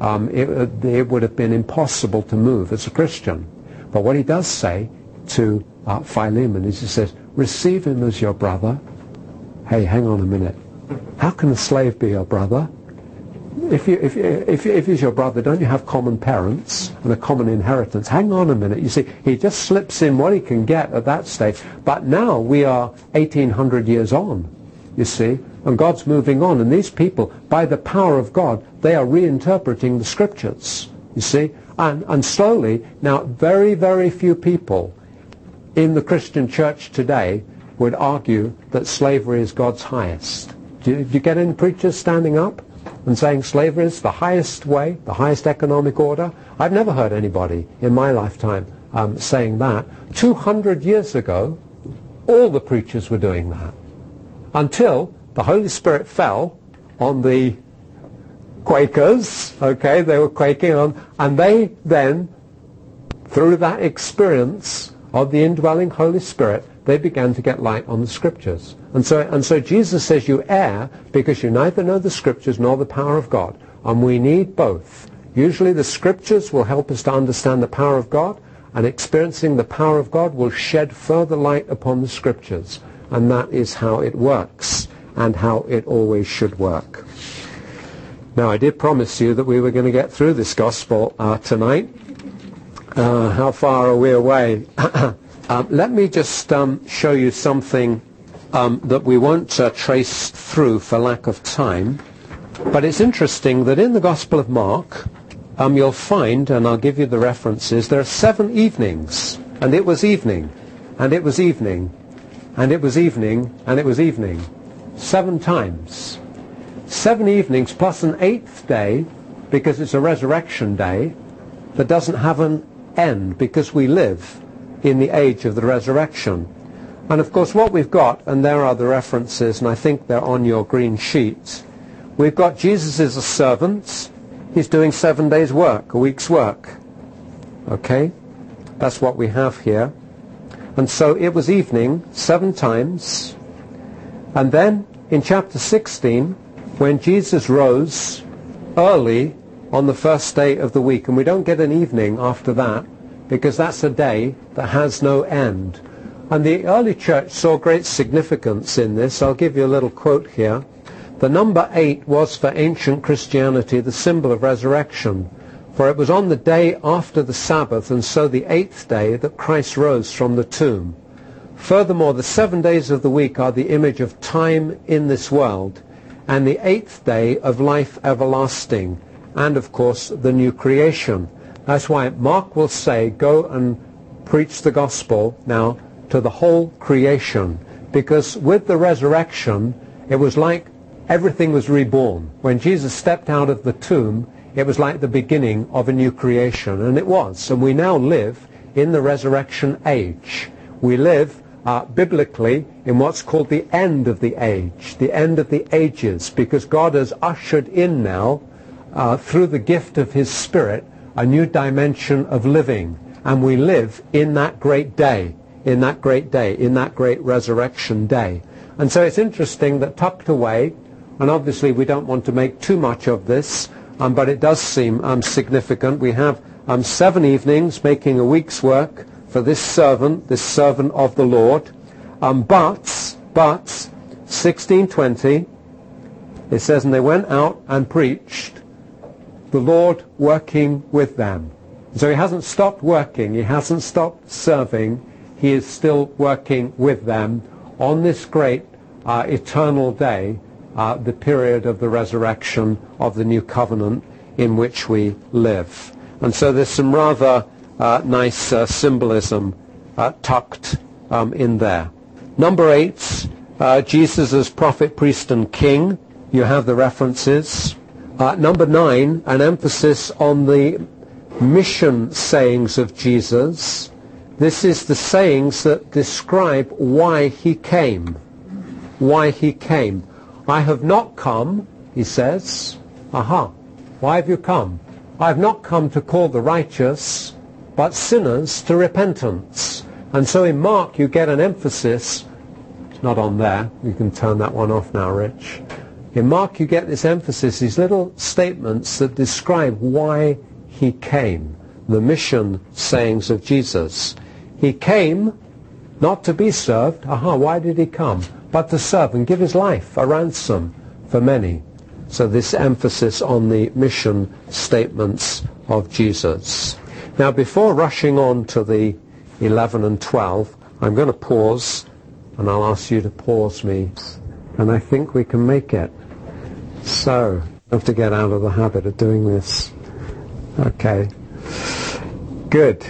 it would have been impossible to move as a Christian. But what he does say to Philemon is, he says, receive him as your brother. Hey, hang on a minute. How can a slave be your brother? If he's your brother, don't you have common parents and a common inheritance? Hang on a minute. You see, he just slips in what he can get at that stage. But now we are 1,800 years on, you see, and God's moving on. And these people, by the power of God, they are reinterpreting the Scriptures, you see. And slowly, now very, very few people in the Christian church today would argue that slavery is God's highest. Do you get any preachers standing up and saying slavery is the highest way, the highest economic order? I've never heard anybody in my lifetime saying that. 200 years ago, all the preachers were doing that, until the Holy Spirit fell on the Quakers, okay, they were quaking on, and they then, through that experience of the indwelling Holy Spirit, they began to get light on the Scriptures. And so Jesus says you err because you neither know the Scriptures nor the power of God. And we need both. Usually the Scriptures will help us to understand the power of God, and experiencing the power of God will shed further light upon the Scriptures. And that is how it works, and how it always should work. Now, I did promise you that we were going to get through this gospel tonight. How far are we away? Let me just show you something that we won't trace through for lack of time. But it's interesting that in the Gospel of Mark, you'll find, and I'll give you the references, there are 7 evenings. And it was evening, and it was evening, and it was evening, and it was evening. 7 times. 7 evenings plus an 8th day, because it's a resurrection day, that doesn't have an end, because we live in the age of the resurrection. And of course what we've got, and there are the references, and I think they're on your green sheet, we've got Jesus is a servant. He's doing 7 days' work, a week's work. Okay? That's what we have here. And so it was evening 7 times. And then in chapter 16, when Jesus rose early on the first day of the week, and we don't get an evening after that, because that's a day that has no end. And the early church saw great significance in this. I'll give you a little quote here. The number 8 was for ancient Christianity the symbol of resurrection, for it was on the day after the Sabbath, and so the 8th day, that Christ rose from the tomb. Furthermore, the 7 days of the week are the image of time in this world, and the 8th day of life everlasting, and of course the new creation. That's why Mark will say, go and preach the gospel now to the whole creation, because with the resurrection, it was like everything was reborn. When Jesus stepped out of the tomb, it was like the beginning of a new creation, and it was. And we now live in the resurrection age. We live biblically in what's called the end of the age, the end of the ages, because God has ushered in now, through the gift of His Spirit, a new dimension of living. And we live in that great day, in that great day, in that great resurrection day. And so it's interesting that tucked away, and obviously we don't want to make too much of this, but it does seem significant. We have 7 evenings making a week's work for this servant of the Lord. But 16:20, it says, and they went out and preached, the Lord working with them. So he hasn't stopped working, he hasn't stopped serving, he is still working with them on this great eternal day, the period of the resurrection of the new covenant in which we live. And so there's some rather nice symbolism tucked in there. Number 8, Jesus as prophet, priest, and king. You have the references. Number 9, an emphasis on the mission sayings of Jesus. This is the sayings that describe why he came. Why he came. I have not come, he says. Why have you come? I have not come to call the righteous, but sinners to repentance. And so in Mark you get an emphasis. It's not on there. You can turn that one off now, Rich. In Mark you get this emphasis, these little statements that describe why he came. The mission sayings of Jesus. He came not to be served. Why did he come? But to serve and give his life a ransom for many. So this emphasis on the mission statements of Jesus. Now before rushing on to the 11 and 12, I'm going to pause, and I'll ask you to pause me, and I think we can make it. So, I have to get out of the habit of doing this. Okay. Good.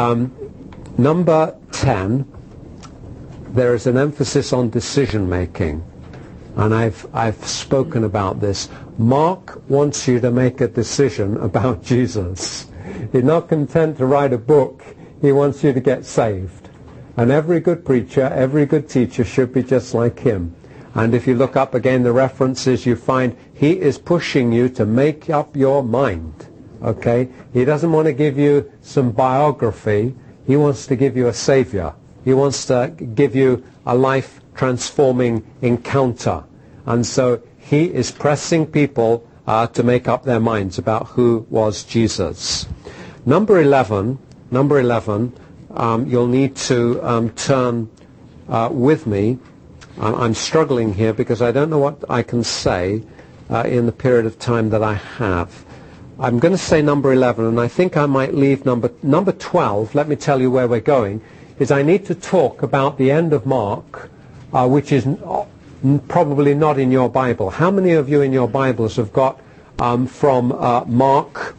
Number 10, there is an emphasis on decision making. And I've spoken about this. Mark wants you to make a decision about Jesus. He's not content to write a book. He wants you to get saved. And every good preacher, every good teacher should be just like him. And if you look up again the references, you find he is pushing you to make up your mind. Okay? He doesn't want to give you some biography. He wants to give you a savior. He wants to give you a life-transforming encounter. And so he is pressing people to make up their minds about who was Jesus. Number 11, you'll need to turn with me. I'm struggling here because I don't know what I can say in the period of time that I have. I'm going to say number 11, and I think I might leave number 12. Let me tell you where we're going. Is I need to talk about the end of Mark, which is probably not in your Bible. How many of you in your Bibles have got from Mark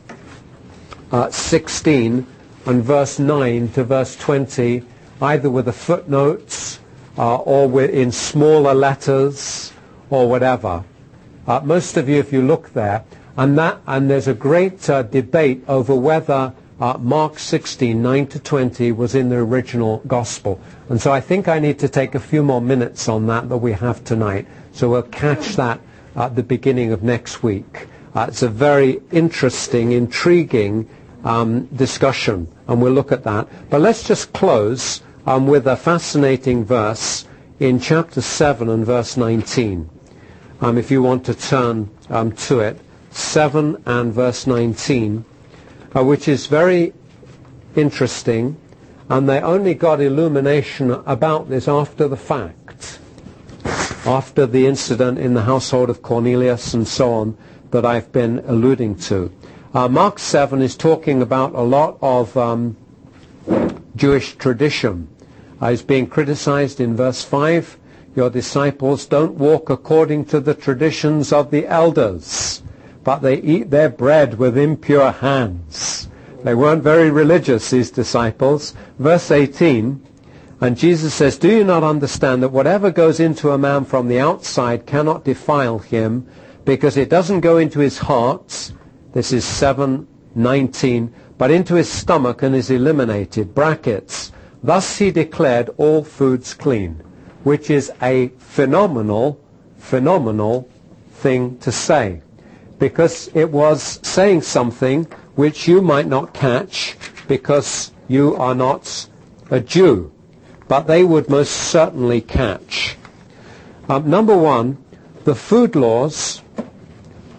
16 and verse 9 to verse 20, either with the footnotes or in smaller letters or whatever? Most of you, if you look there, and there's a great debate over whether Mark 16, 9 to 20 was in the original gospel. And so I think I need to take a few more minutes on that we have tonight. So we'll catch that at the beginning of next week. It's a very interesting, intriguing discussion, and we'll look at that. But let's just close with a fascinating verse in chapter 7 and verse 19. If you want to turn to it, 7 and verse 19. Which is very interesting, and they only got illumination about this after the fact, after the incident in the household of Cornelius and so on that I've been alluding to. Mark 7 is talking about a lot of Jewish tradition. He's being criticized in verse 5. Your disciples don't walk according to the traditions of the elders, but they eat their bread with impure hands. They weren't very religious, these disciples. Verse 18, and Jesus says, do you not understand that whatever goes into a man from the outside cannot defile him, because it doesn't go into his heart, this is 7:19, but into his stomach and is eliminated, brackets. Thus he declared all foods clean, which is a phenomenal thing to say. Because it was saying something which you might not catch because you are not a Jew, but they would most certainly catch. Number one, the food laws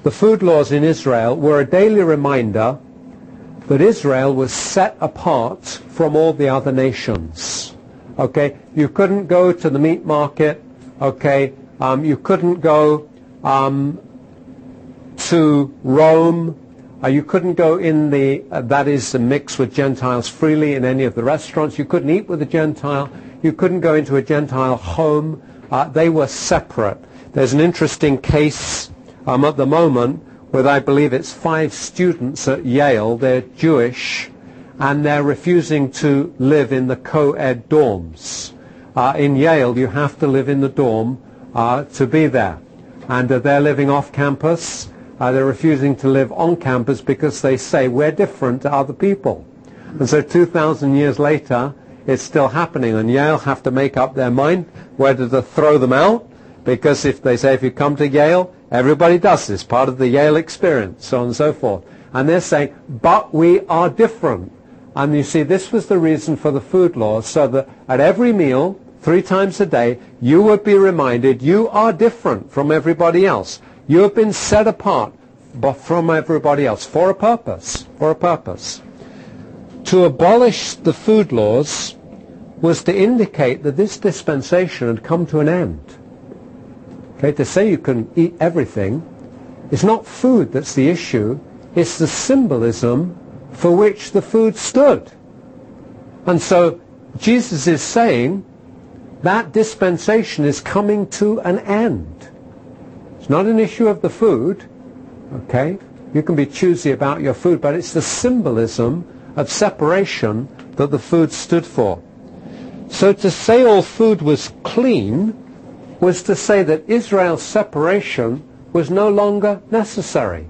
the food laws in Israel were a daily reminder that Israel was set apart from all the other nations. Okay, you couldn't go to the meat market. Okay, you couldn't go to Rome. You couldn't go in the, that is, mix with Gentiles freely in any of the restaurants. You couldn't eat with a Gentile. You couldn't go into a Gentile home. They were separate. There's an interesting case at the moment with, I believe it's 5 students at Yale. They're Jewish, and they're refusing to live in the co-ed dorms. In Yale, you have to live in the dorm to be there. And they're living off campus. They're refusing to live on campus because they say we're different to other people. And so 2,000 years later, it's still happening. And Yale have to make up their mind whether to throw them out, because if they say if you come to Yale, everybody does this, part of the Yale experience, so on and so forth. And they're saying, but we are different. And you see, this was the reason for the food laws, so that at every meal, 3 times a day, you would be reminded you are different from everybody else. You have been set apart from everybody else for a purpose, for a purpose. To abolish the food laws was to indicate that this dispensation had come to an end. Okay, to say you can eat everything, it's not food that's the issue, it's the symbolism for which the food stood. And so Jesus is saying that dispensation is coming to an end. It's not an issue of the food, okay? You can be choosy about your food, but it's the symbolism of separation that the food stood for. So to say all food was clean was to say that Israel's separation was no longer necessary.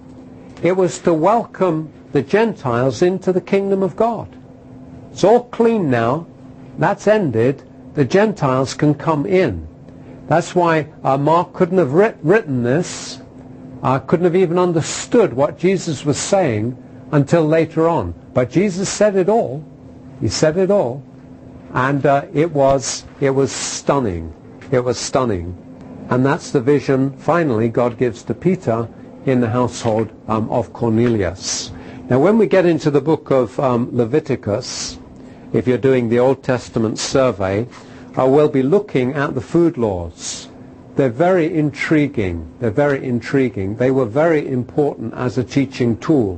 It was to welcome the Gentiles into the kingdom of God. It's all clean now. That's ended. The Gentiles can come in. That's why Mark couldn't have written this, couldn't have even understood what Jesus was saying until later on. But Jesus said it all. He said it all. And it was stunning. It was stunning. And that's the vision, finally, God gives to Peter in the household of Cornelius. Now, when we get into the book of Leviticus, if you're doing the Old Testament survey, we'll be looking at the food laws. They're very intriguing. They're very intriguing. They were very important as a teaching tool.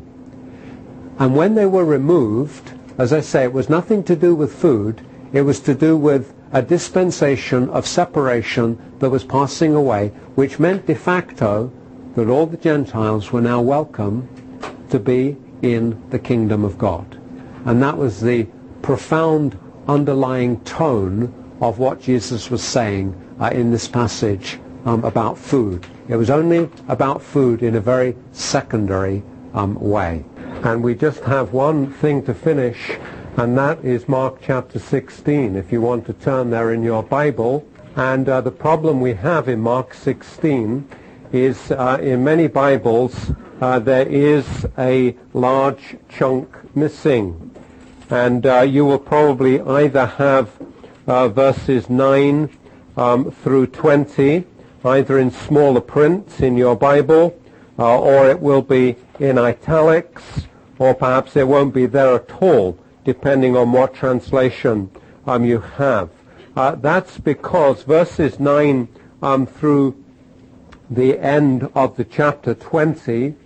And when they were removed, as I say, it was nothing to do with food. It was to do with a dispensation of separation that was passing away, which meant de facto that all the Gentiles were now welcome to be in the kingdom of God. And that was the profound underlying tone of what Jesus was saying in this passage about food. It was only about food in a very secondary way. And we just have one thing to finish, and that is Mark chapter 16, if you want to turn there in your Bible. And the problem we have in Mark 16 is in many Bibles there is a large chunk missing. And you will probably either have verses 9 through 20, either in smaller print in your Bible, or it will be in italics, or perhaps it won't be there at all, depending on what translation you have. That's because verses 9 through the end of the chapter 20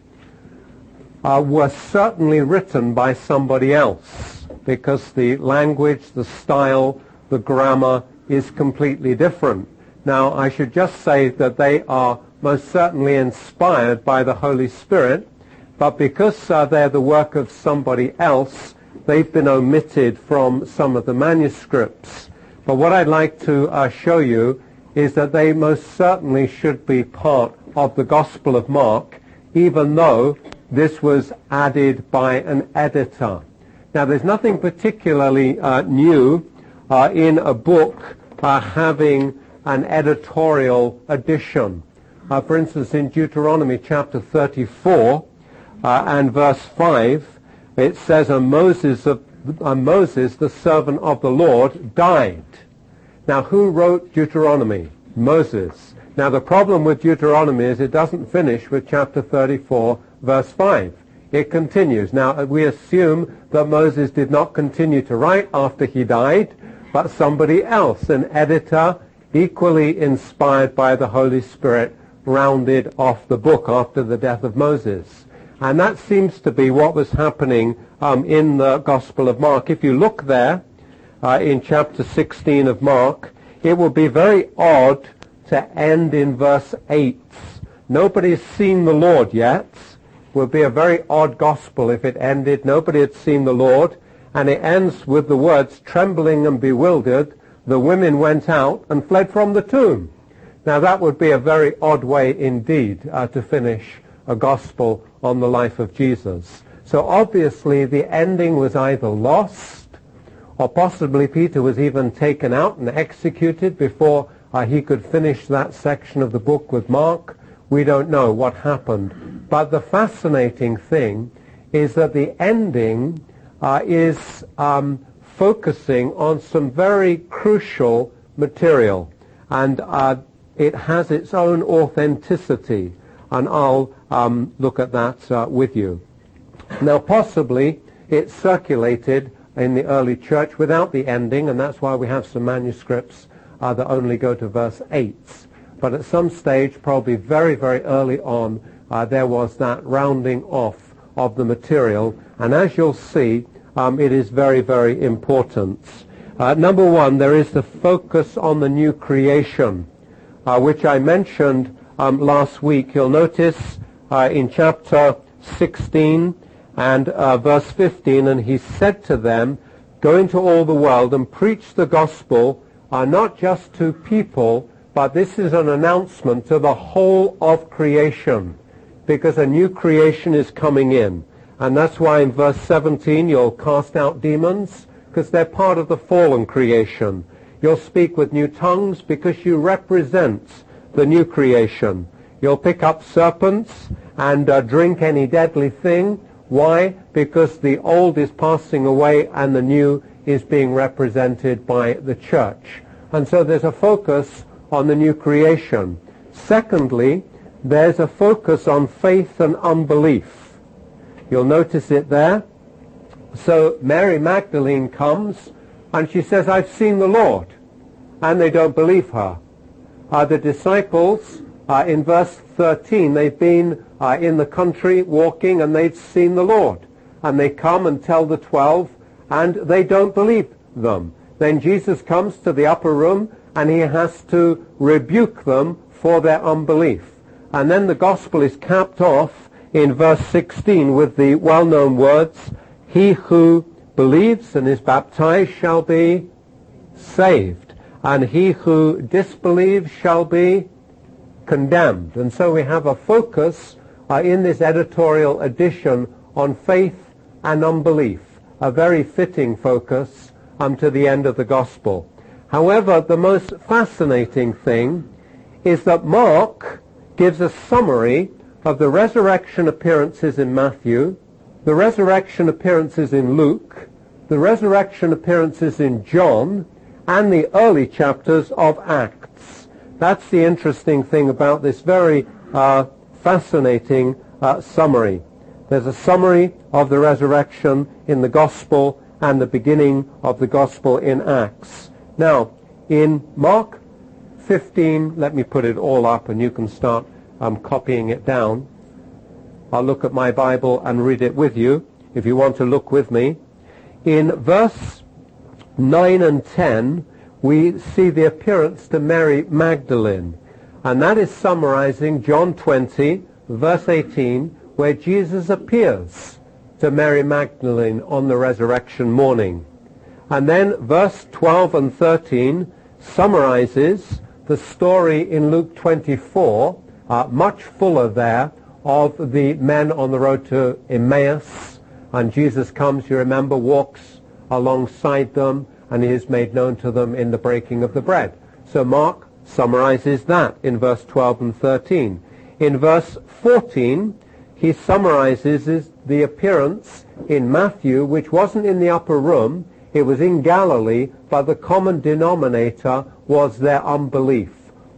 were certainly written by somebody else, because the language, the style, the grammar is completely different. Now, I should just say that they are most certainly inspired by the Holy Spirit, but because they're the work of somebody else, they've been omitted from some of the manuscripts. But what I'd like to show you is that they most certainly should be part of the Gospel of Mark, even though this was added by an editor. Now, there's nothing particularly new in a book having an editorial addition. For instance, in Deuteronomy chapter 34 and verse 5, it says, and Moses, the servant of the Lord, died. Now, who wrote Deuteronomy? Moses. Now the problem with Deuteronomy is it doesn't finish with chapter 34, verse 5. It continues. Now we assume that Moses did not continue to write after he died, but somebody else, an editor equally inspired by the Holy Spirit, rounded off the book after the death of Moses. And that seems to be what was happening in the Gospel of Mark. If you look there in chapter 16 of Mark, it will be very odd to end in verse 8. Nobody's seen the Lord yet. It would be a very odd gospel if it ended, nobody had seen the Lord, and it ends with the words, trembling and bewildered, the women went out and fled from the tomb. Now that would be a very odd way indeed to finish a gospel on the life of Jesus. So obviously the ending was either lost, or possibly Peter was even taken out and executed before he could finish that section of the book with Mark. We don't know what happened. But the fascinating thing is that the ending is focusing on some very crucial material. And it has its own authenticity. And I'll look at that with you. Now possibly it circulated in the early church without the ending, and that's why we have some manuscripts that only go to verse 8. But at some stage, probably very, very early on, there was that rounding off of the material. And as you'll see, it is very, very important. Number one, there is the focus on the new creation, which I mentioned last week. You'll notice in chapter 16 and verse 15, and he said to them, go into all the world and preach the gospel, not just to people, but this is an announcement to the whole of creation, because a new creation is coming in. And that's why in verse 17 you'll cast out demons, because they're part of the fallen creation. You'll speak with new tongues because you represent the new creation. You'll pick up serpents and drink any deadly thing. Why? Because the old is passing away and the new is being represented by the church. And so there's a focus on the new creation. Secondly, there's a focus on faith and unbelief. You'll notice it there. So Mary Magdalene comes and she says, I've seen the Lord. And they don't believe her. The disciples, in verse 13, they've been in the country walking and they've seen the Lord. And they come and tell the 12 and they don't believe them. Then Jesus comes to the upper room and he has to rebuke them for their unbelief. And then the gospel is capped off in verse 16 with the well-known words, he who believes and is baptized shall be saved, and he who disbelieves shall be condemned. And so we have a focus in this editorial edition on faith and unbelief, a very fitting focus to the end of the gospel. However, the most fascinating thing is that Mark gives a summary of the resurrection appearances in Matthew, the resurrection appearances in Luke, the resurrection appearances in John, and the early chapters of Acts. That's the interesting thing about this very fascinating summary. There's a summary of the resurrection in the gospel and the beginning of the gospel in Acts. Now, in Mark 15, let me put it all up and you can start copying it down. I'll look at my Bible and read it with you if you want to look with me. In verse 9 and 10, we see the appearance to Mary Magdalene. And that is summarizing John 20, verse 18, where Jesus appears to Mary Magdalene on the resurrection morning. And then verse 12 and 13 summarizes the story in Luke 24, much fuller there, of the men on the road to Emmaus. And Jesus comes, you remember, walks alongside them, and he is made known to them in the breaking of the bread. So Mark summarizes that in verse 12 and 13. In verse 14, he summarizes the appearance in Matthew, which wasn't in the upper room, it was in Galilee, but the common denominator was their unbelief.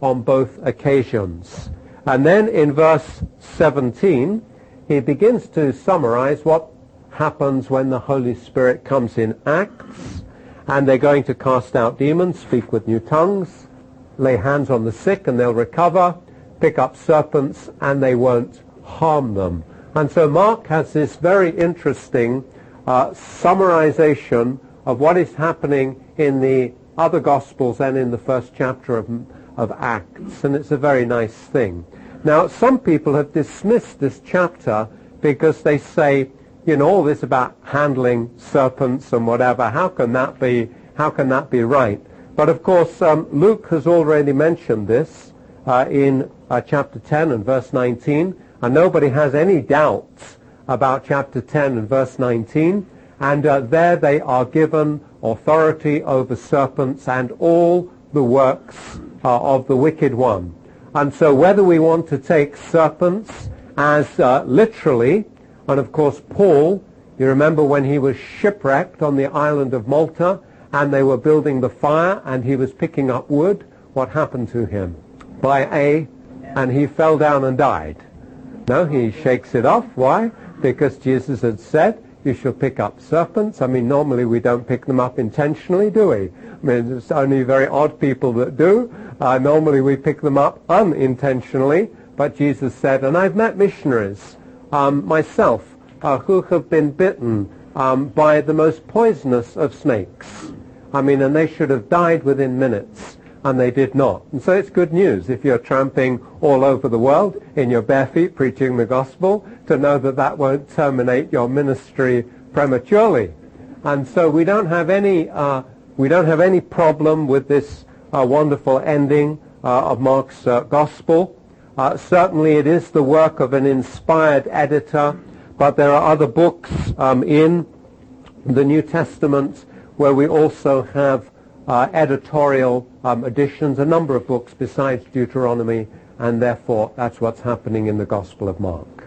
on both occasions. And then in verse 17, he begins to summarize what happens when the Holy Spirit comes in Acts, and they're going to cast out demons, speak with new tongues, lay hands on the sick and they'll recover, pick up serpents and they won't harm them. And so Mark has this very interesting summarization of what is happening in the other Gospels and in the first chapter of Acts, and it's a very nice thing. Now, some people have dismissed this chapter because they say, you know, all this about handling serpents and whatever, how can that be right? But of course, Luke has already mentioned this in chapter 10 and verse 19, and nobody has any doubts about chapter 10 and verse 19, and there they are given authority over serpents and all the works of the wicked one. And so whether we want to take serpents as literally, and of course Paul, you remember when he was shipwrecked on the island of Malta and they were building the fire and he was picking up wood, what happened to him? And he fell down and died. No, he shakes it off. Why? Because Jesus had said, you shall pick up serpents. I mean, normally we don't pick them up intentionally, do we? I mean, it's only very odd people that do. Normally we pick them up unintentionally. But Jesus said, and I've met missionaries myself who have been bitten by the most poisonous of snakes. I mean, and they should have died within minutes, and they did not. And so it's good news if you're tramping all over the world in your bare feet preaching the gospel, to know that that won't terminate your ministry prematurely. And so we don't have any problem with this wonderful ending of Mark's gospel. Certainly it is the work of an inspired editor, but there are other books in the New Testament where we also have editorial editions, a number of books besides Deuteronomy, and therefore that's what's happening in the Gospel of Mark.